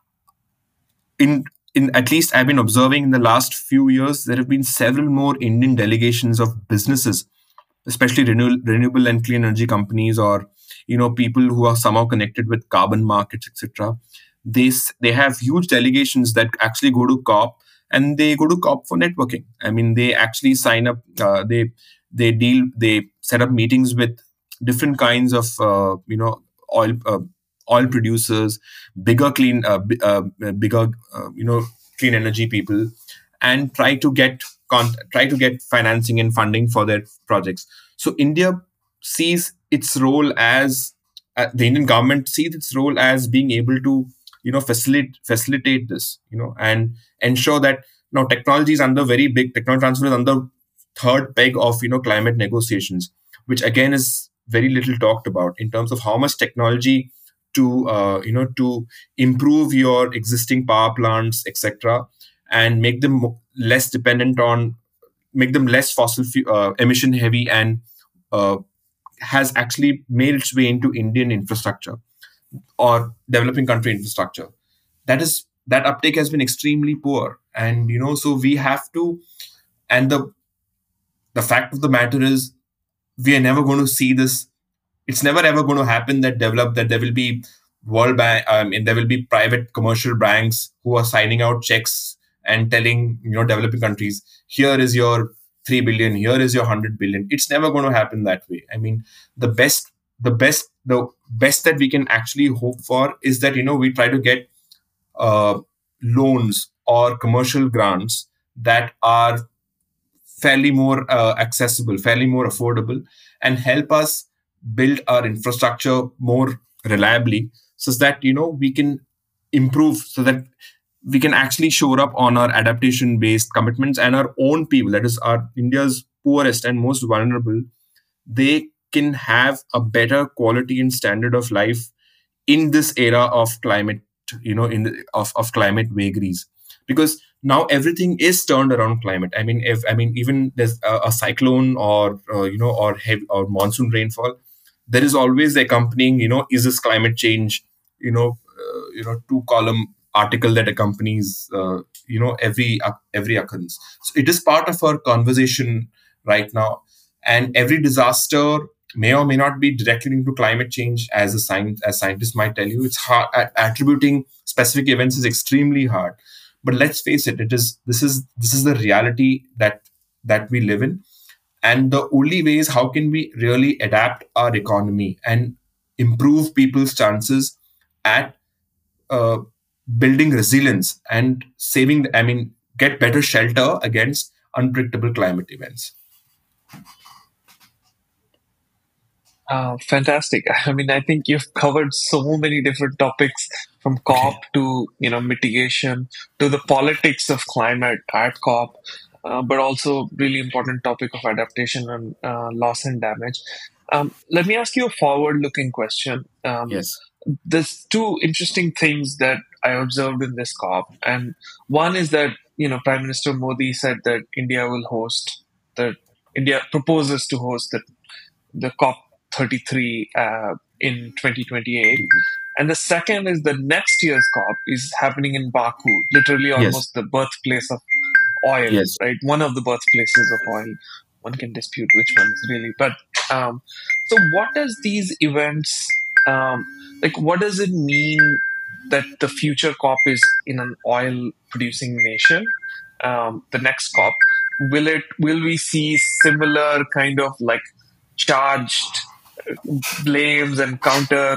In at least I've been observing in the last few years, there have been several more Indian delegations of businesses, especially renewable and clean energy companies, or people who are somehow connected with carbon markets, etc. They have huge delegations that actually go to COP, and they go to COP for networking. I mean, they actually sign up. They set up meetings with different kinds of oil oil producers, bigger clean energy people, and try to get financing and funding for their projects. So India sees its role as the Indian government sees its role as being able to facilitate this, and ensure that now technology transfer is under third peg of climate negotiations, which again is very little talked about in terms of how much technology to improve your existing power plants, etc., and make them less dependent on make them less emission heavy, and uh, has actually made its way into Indian infrastructure. or developing country infrastructure. That uptake has been extremely poor, and so we have to. And the fact of the matter is, we are never going to see this. It's never ever going to happen that there will be World Bank, and there will be private commercial banks who are signing out checks and telling developing countries, here is your 3 billion, here is your 100 billion. It's never going to happen that way. I mean, the best that we can actually hope for is that we try to get uh, loans or commercial grants that are fairly more accessible, fairly more affordable, and help us build our infrastructure more reliably, so that we can improve, so that we can actually shore up on our adaptation based commitments, and our own people, that is our India's poorest and most vulnerable, they can have a better quality and standard of life in this era of climate, of climate vagaries. Because now everything is turned around climate. I mean, even there's a cyclone, or or heavy, or monsoon rainfall, there is always the accompanying, is this climate change, 2 column article that accompanies every occurrence. So it is part of our conversation right now. And every disaster may or may not be directly linked to climate change, as scientists might tell you. It's hard. Attributing specific events is extremely hard. But let's face it, this is the reality that we live in. And the only way is, how can we really adapt our economy and improve people's chances at uh, building resilience and saving, get better shelter against unpredictable climate events. Fantastic. I mean, I think you've covered so many different topics, from COP to mitigation to the politics of climate at COP, but also really important topic of adaptation and loss and damage. Let me ask you a forward-looking question. Yes. There's two interesting things that I observed in this COP, and one is that Prime Minister Modi said that India proposes to host the COP 33 in 2028. And the second is the next year's COP is happening in Baku, literally Yes. almost the birthplace of oil, Yes. right? One of the birthplaces of oil. One can dispute which one is really. But so, what does these events, like, what does it mean that the future COP is in an oil producing nation? The next COP, will we see similar kind of like charged blames and counter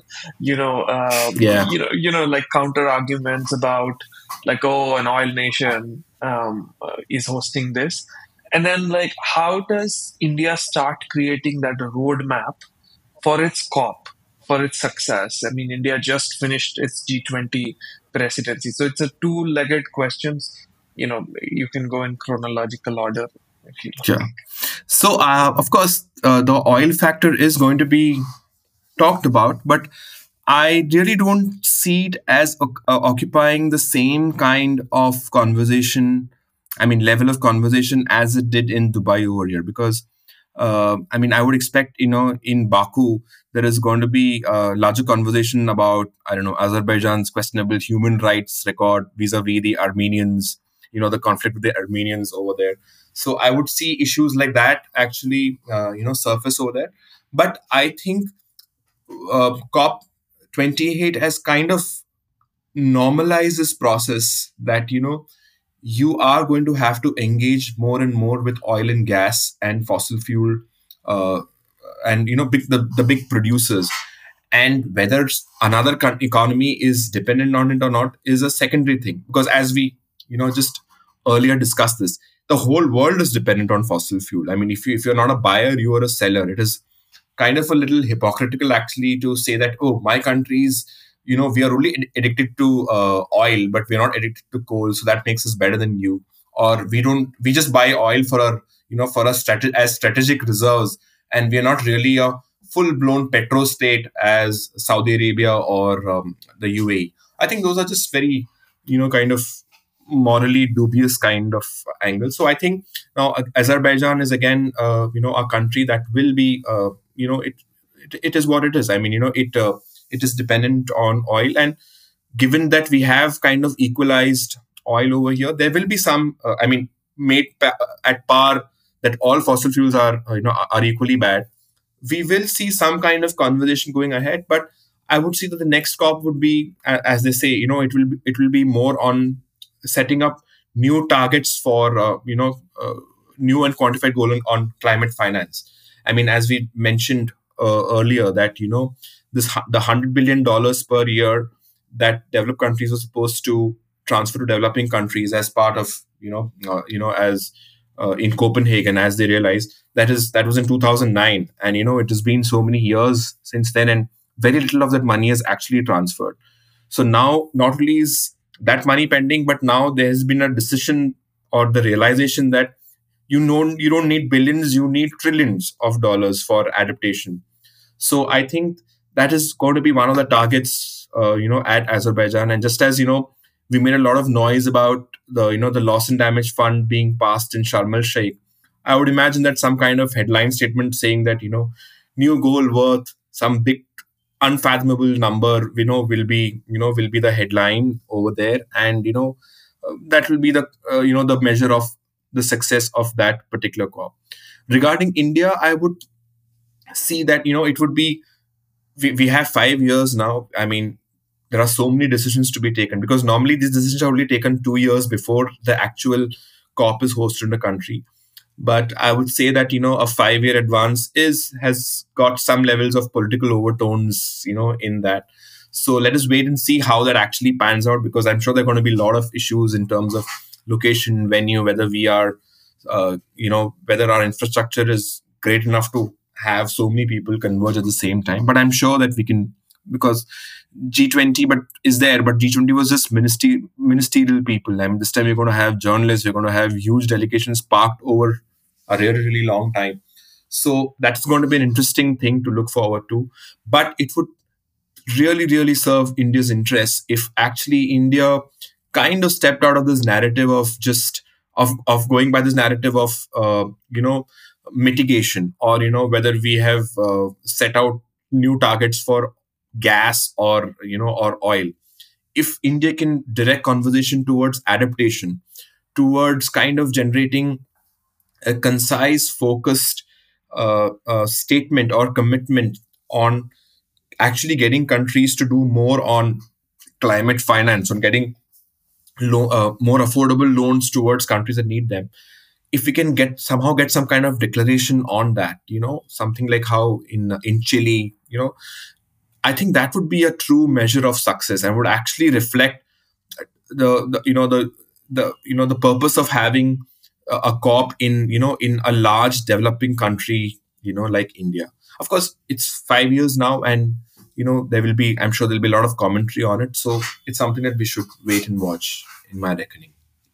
Yeah. like counter arguments about, like, oh, an oil nation is hosting this, and then, like, how does India start creating that roadmap for its COP, for its success? I mean, India just finished its G20 presidency, so it's a two-legged questions. You can go in chronological order if you like. Sure. So, of course, the oil factor is going to be talked about, but I really don't see it as occupying the same kind of conversation, level of conversation as it did in Dubai over here. Because, I would expect, in Baku, there is going to be a larger conversation about, I don't know, Azerbaijan's questionable human rights record vis-a-vis the Armenians, the conflict with the Armenians over there. So I would see issues like that actually, surface over there. But I think COP 28 has kind of normalized this process that you are going to have to engage more and more with oil and gas and fossil fuel, uh, and the big producers. And whether another economy is dependent on it or not is a secondary thing, because as we just earlier discussed this, the whole world is dependent on fossil fuel. If you're not a buyer, you are a seller. It is kind of a little hypocritical actually to say that, oh, my country's, we are only addicted to oil, but we're not addicted to coal, so that makes us better than you. Or we just buy oil for our for as strategic reserves, and we are not really a full blown petro state as Saudi Arabia or the UAE. I think those are just very kind of morally dubious kind of angle. So I think now Azerbaijan is again a country that will be it is what it is. It it is dependent on oil. And given that we have kind of equalized oil over here, there will be some, made at par that all fossil fuels are equally bad. We will see some kind of conversation going ahead, but I would see that the next COP would be, as they say, it will be more on setting up new targets for new and quantified goal on climate finance. I mean, as we mentioned earlier, that the $100 billion per year that developed countries were supposed to transfer to developing countries as part of as in Copenhagen, as they realized that was in 2009, and it has been so many years since then, and very little of that money is actually transferred. So now, not only is that money pending, but now there has been a decision or the realization that you don't need billions, you need trillions of dollars for adaptation. So I think that is going to be one of the targets, at Azerbaijan. And just as we made a lot of noise about the loss and damage fund being passed in Sharm el Sheikh, I would imagine that some kind of headline statement saying that new goal worth some big unfathomable number will be the headline over there, and that will be the measure of the success of that particular COP. Regarding India, I would see that it would be, we have 5 years now. I mean, there are so many decisions to be taken, because normally these decisions are only taken 2 years before the actual COP is hosted in the country. But I would say that a 5-year advance has got some levels of political overtones in that. So let us wait and see how that actually pans out, because I'm sure there are going to be a lot of issues in terms of location, venue, whether we are whether our infrastructure is great enough to have so many people converge at the same time. But I'm sure that we can, because G20 is there, but G20 was just ministerial people. I mean, this time you're going to have journalists, you're going to have huge delegations parked over a really, really long time. So that's going to be an interesting thing to look forward to. But it would really, really serve India's interests if actually India kind of stepped out of this narrative of just of going by this narrative of mitigation, or whether we have set out new targets for gas or or oil. If India can direct conversation towards adaptation, towards kind of generating a concise, focused statement or commitment on actually getting countries to do more on climate finance, on getting more affordable loans towards countries that need them. If we can somehow get some kind of declaration on that, something like how in Chile, I think that would be a true measure of success and would actually reflect the purpose of having a COP in a large developing country, like India. Of course, it's 5 years now, and I'm sure there'll be a lot of commentary on it. So it's something that we should wait and watch, in my reckoning.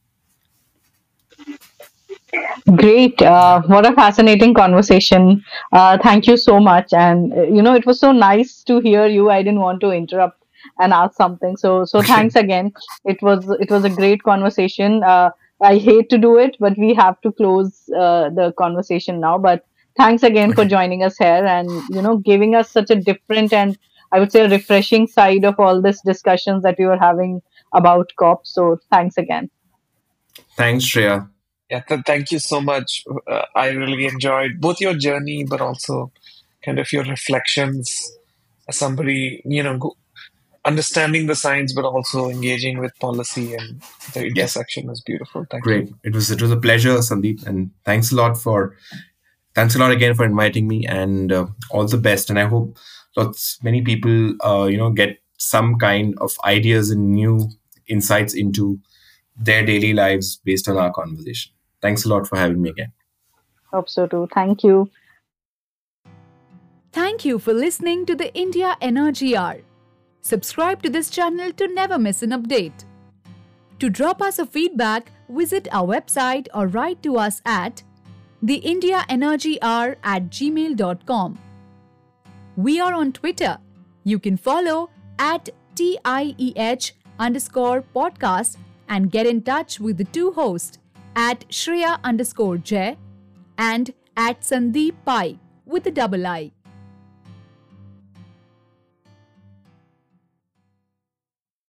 Great. What a fascinating conversation. Thank you so much. And, it was so nice to hear you. I didn't want to interrupt and ask something. So thanks again. It was a great conversation. I hate to do it, but we have to close the conversation now. But thanks again for joining us here and, giving us such a different and I would say a refreshing side of all this discussions that we were having about COP. So thanks again. Thanks, Shreya. Yeah, thank you so much. I really enjoyed both your journey, but also kind of your reflections as somebody, understanding the science, but also engaging with policy, and the intersection was beautiful. Thank you. Great. It was a pleasure, Sandeep, and thanks a lot again for inviting me, and all the best. And I hope many people, get some kind of ideas and new insights into their daily lives based on our conversation. Thanks a lot for having me again. Hope so too. Thank you. Thank you for listening to the India Energy Hour. Subscribe to this channel to never miss an update. To drop us a feedback, visit our website or write to us at theindiaenergyhour@gmail.com. We are on Twitter. You can follow @TIEH_podcast and get in touch with the two hosts @Shreya_Jai and @Sandeep Pai with a double I.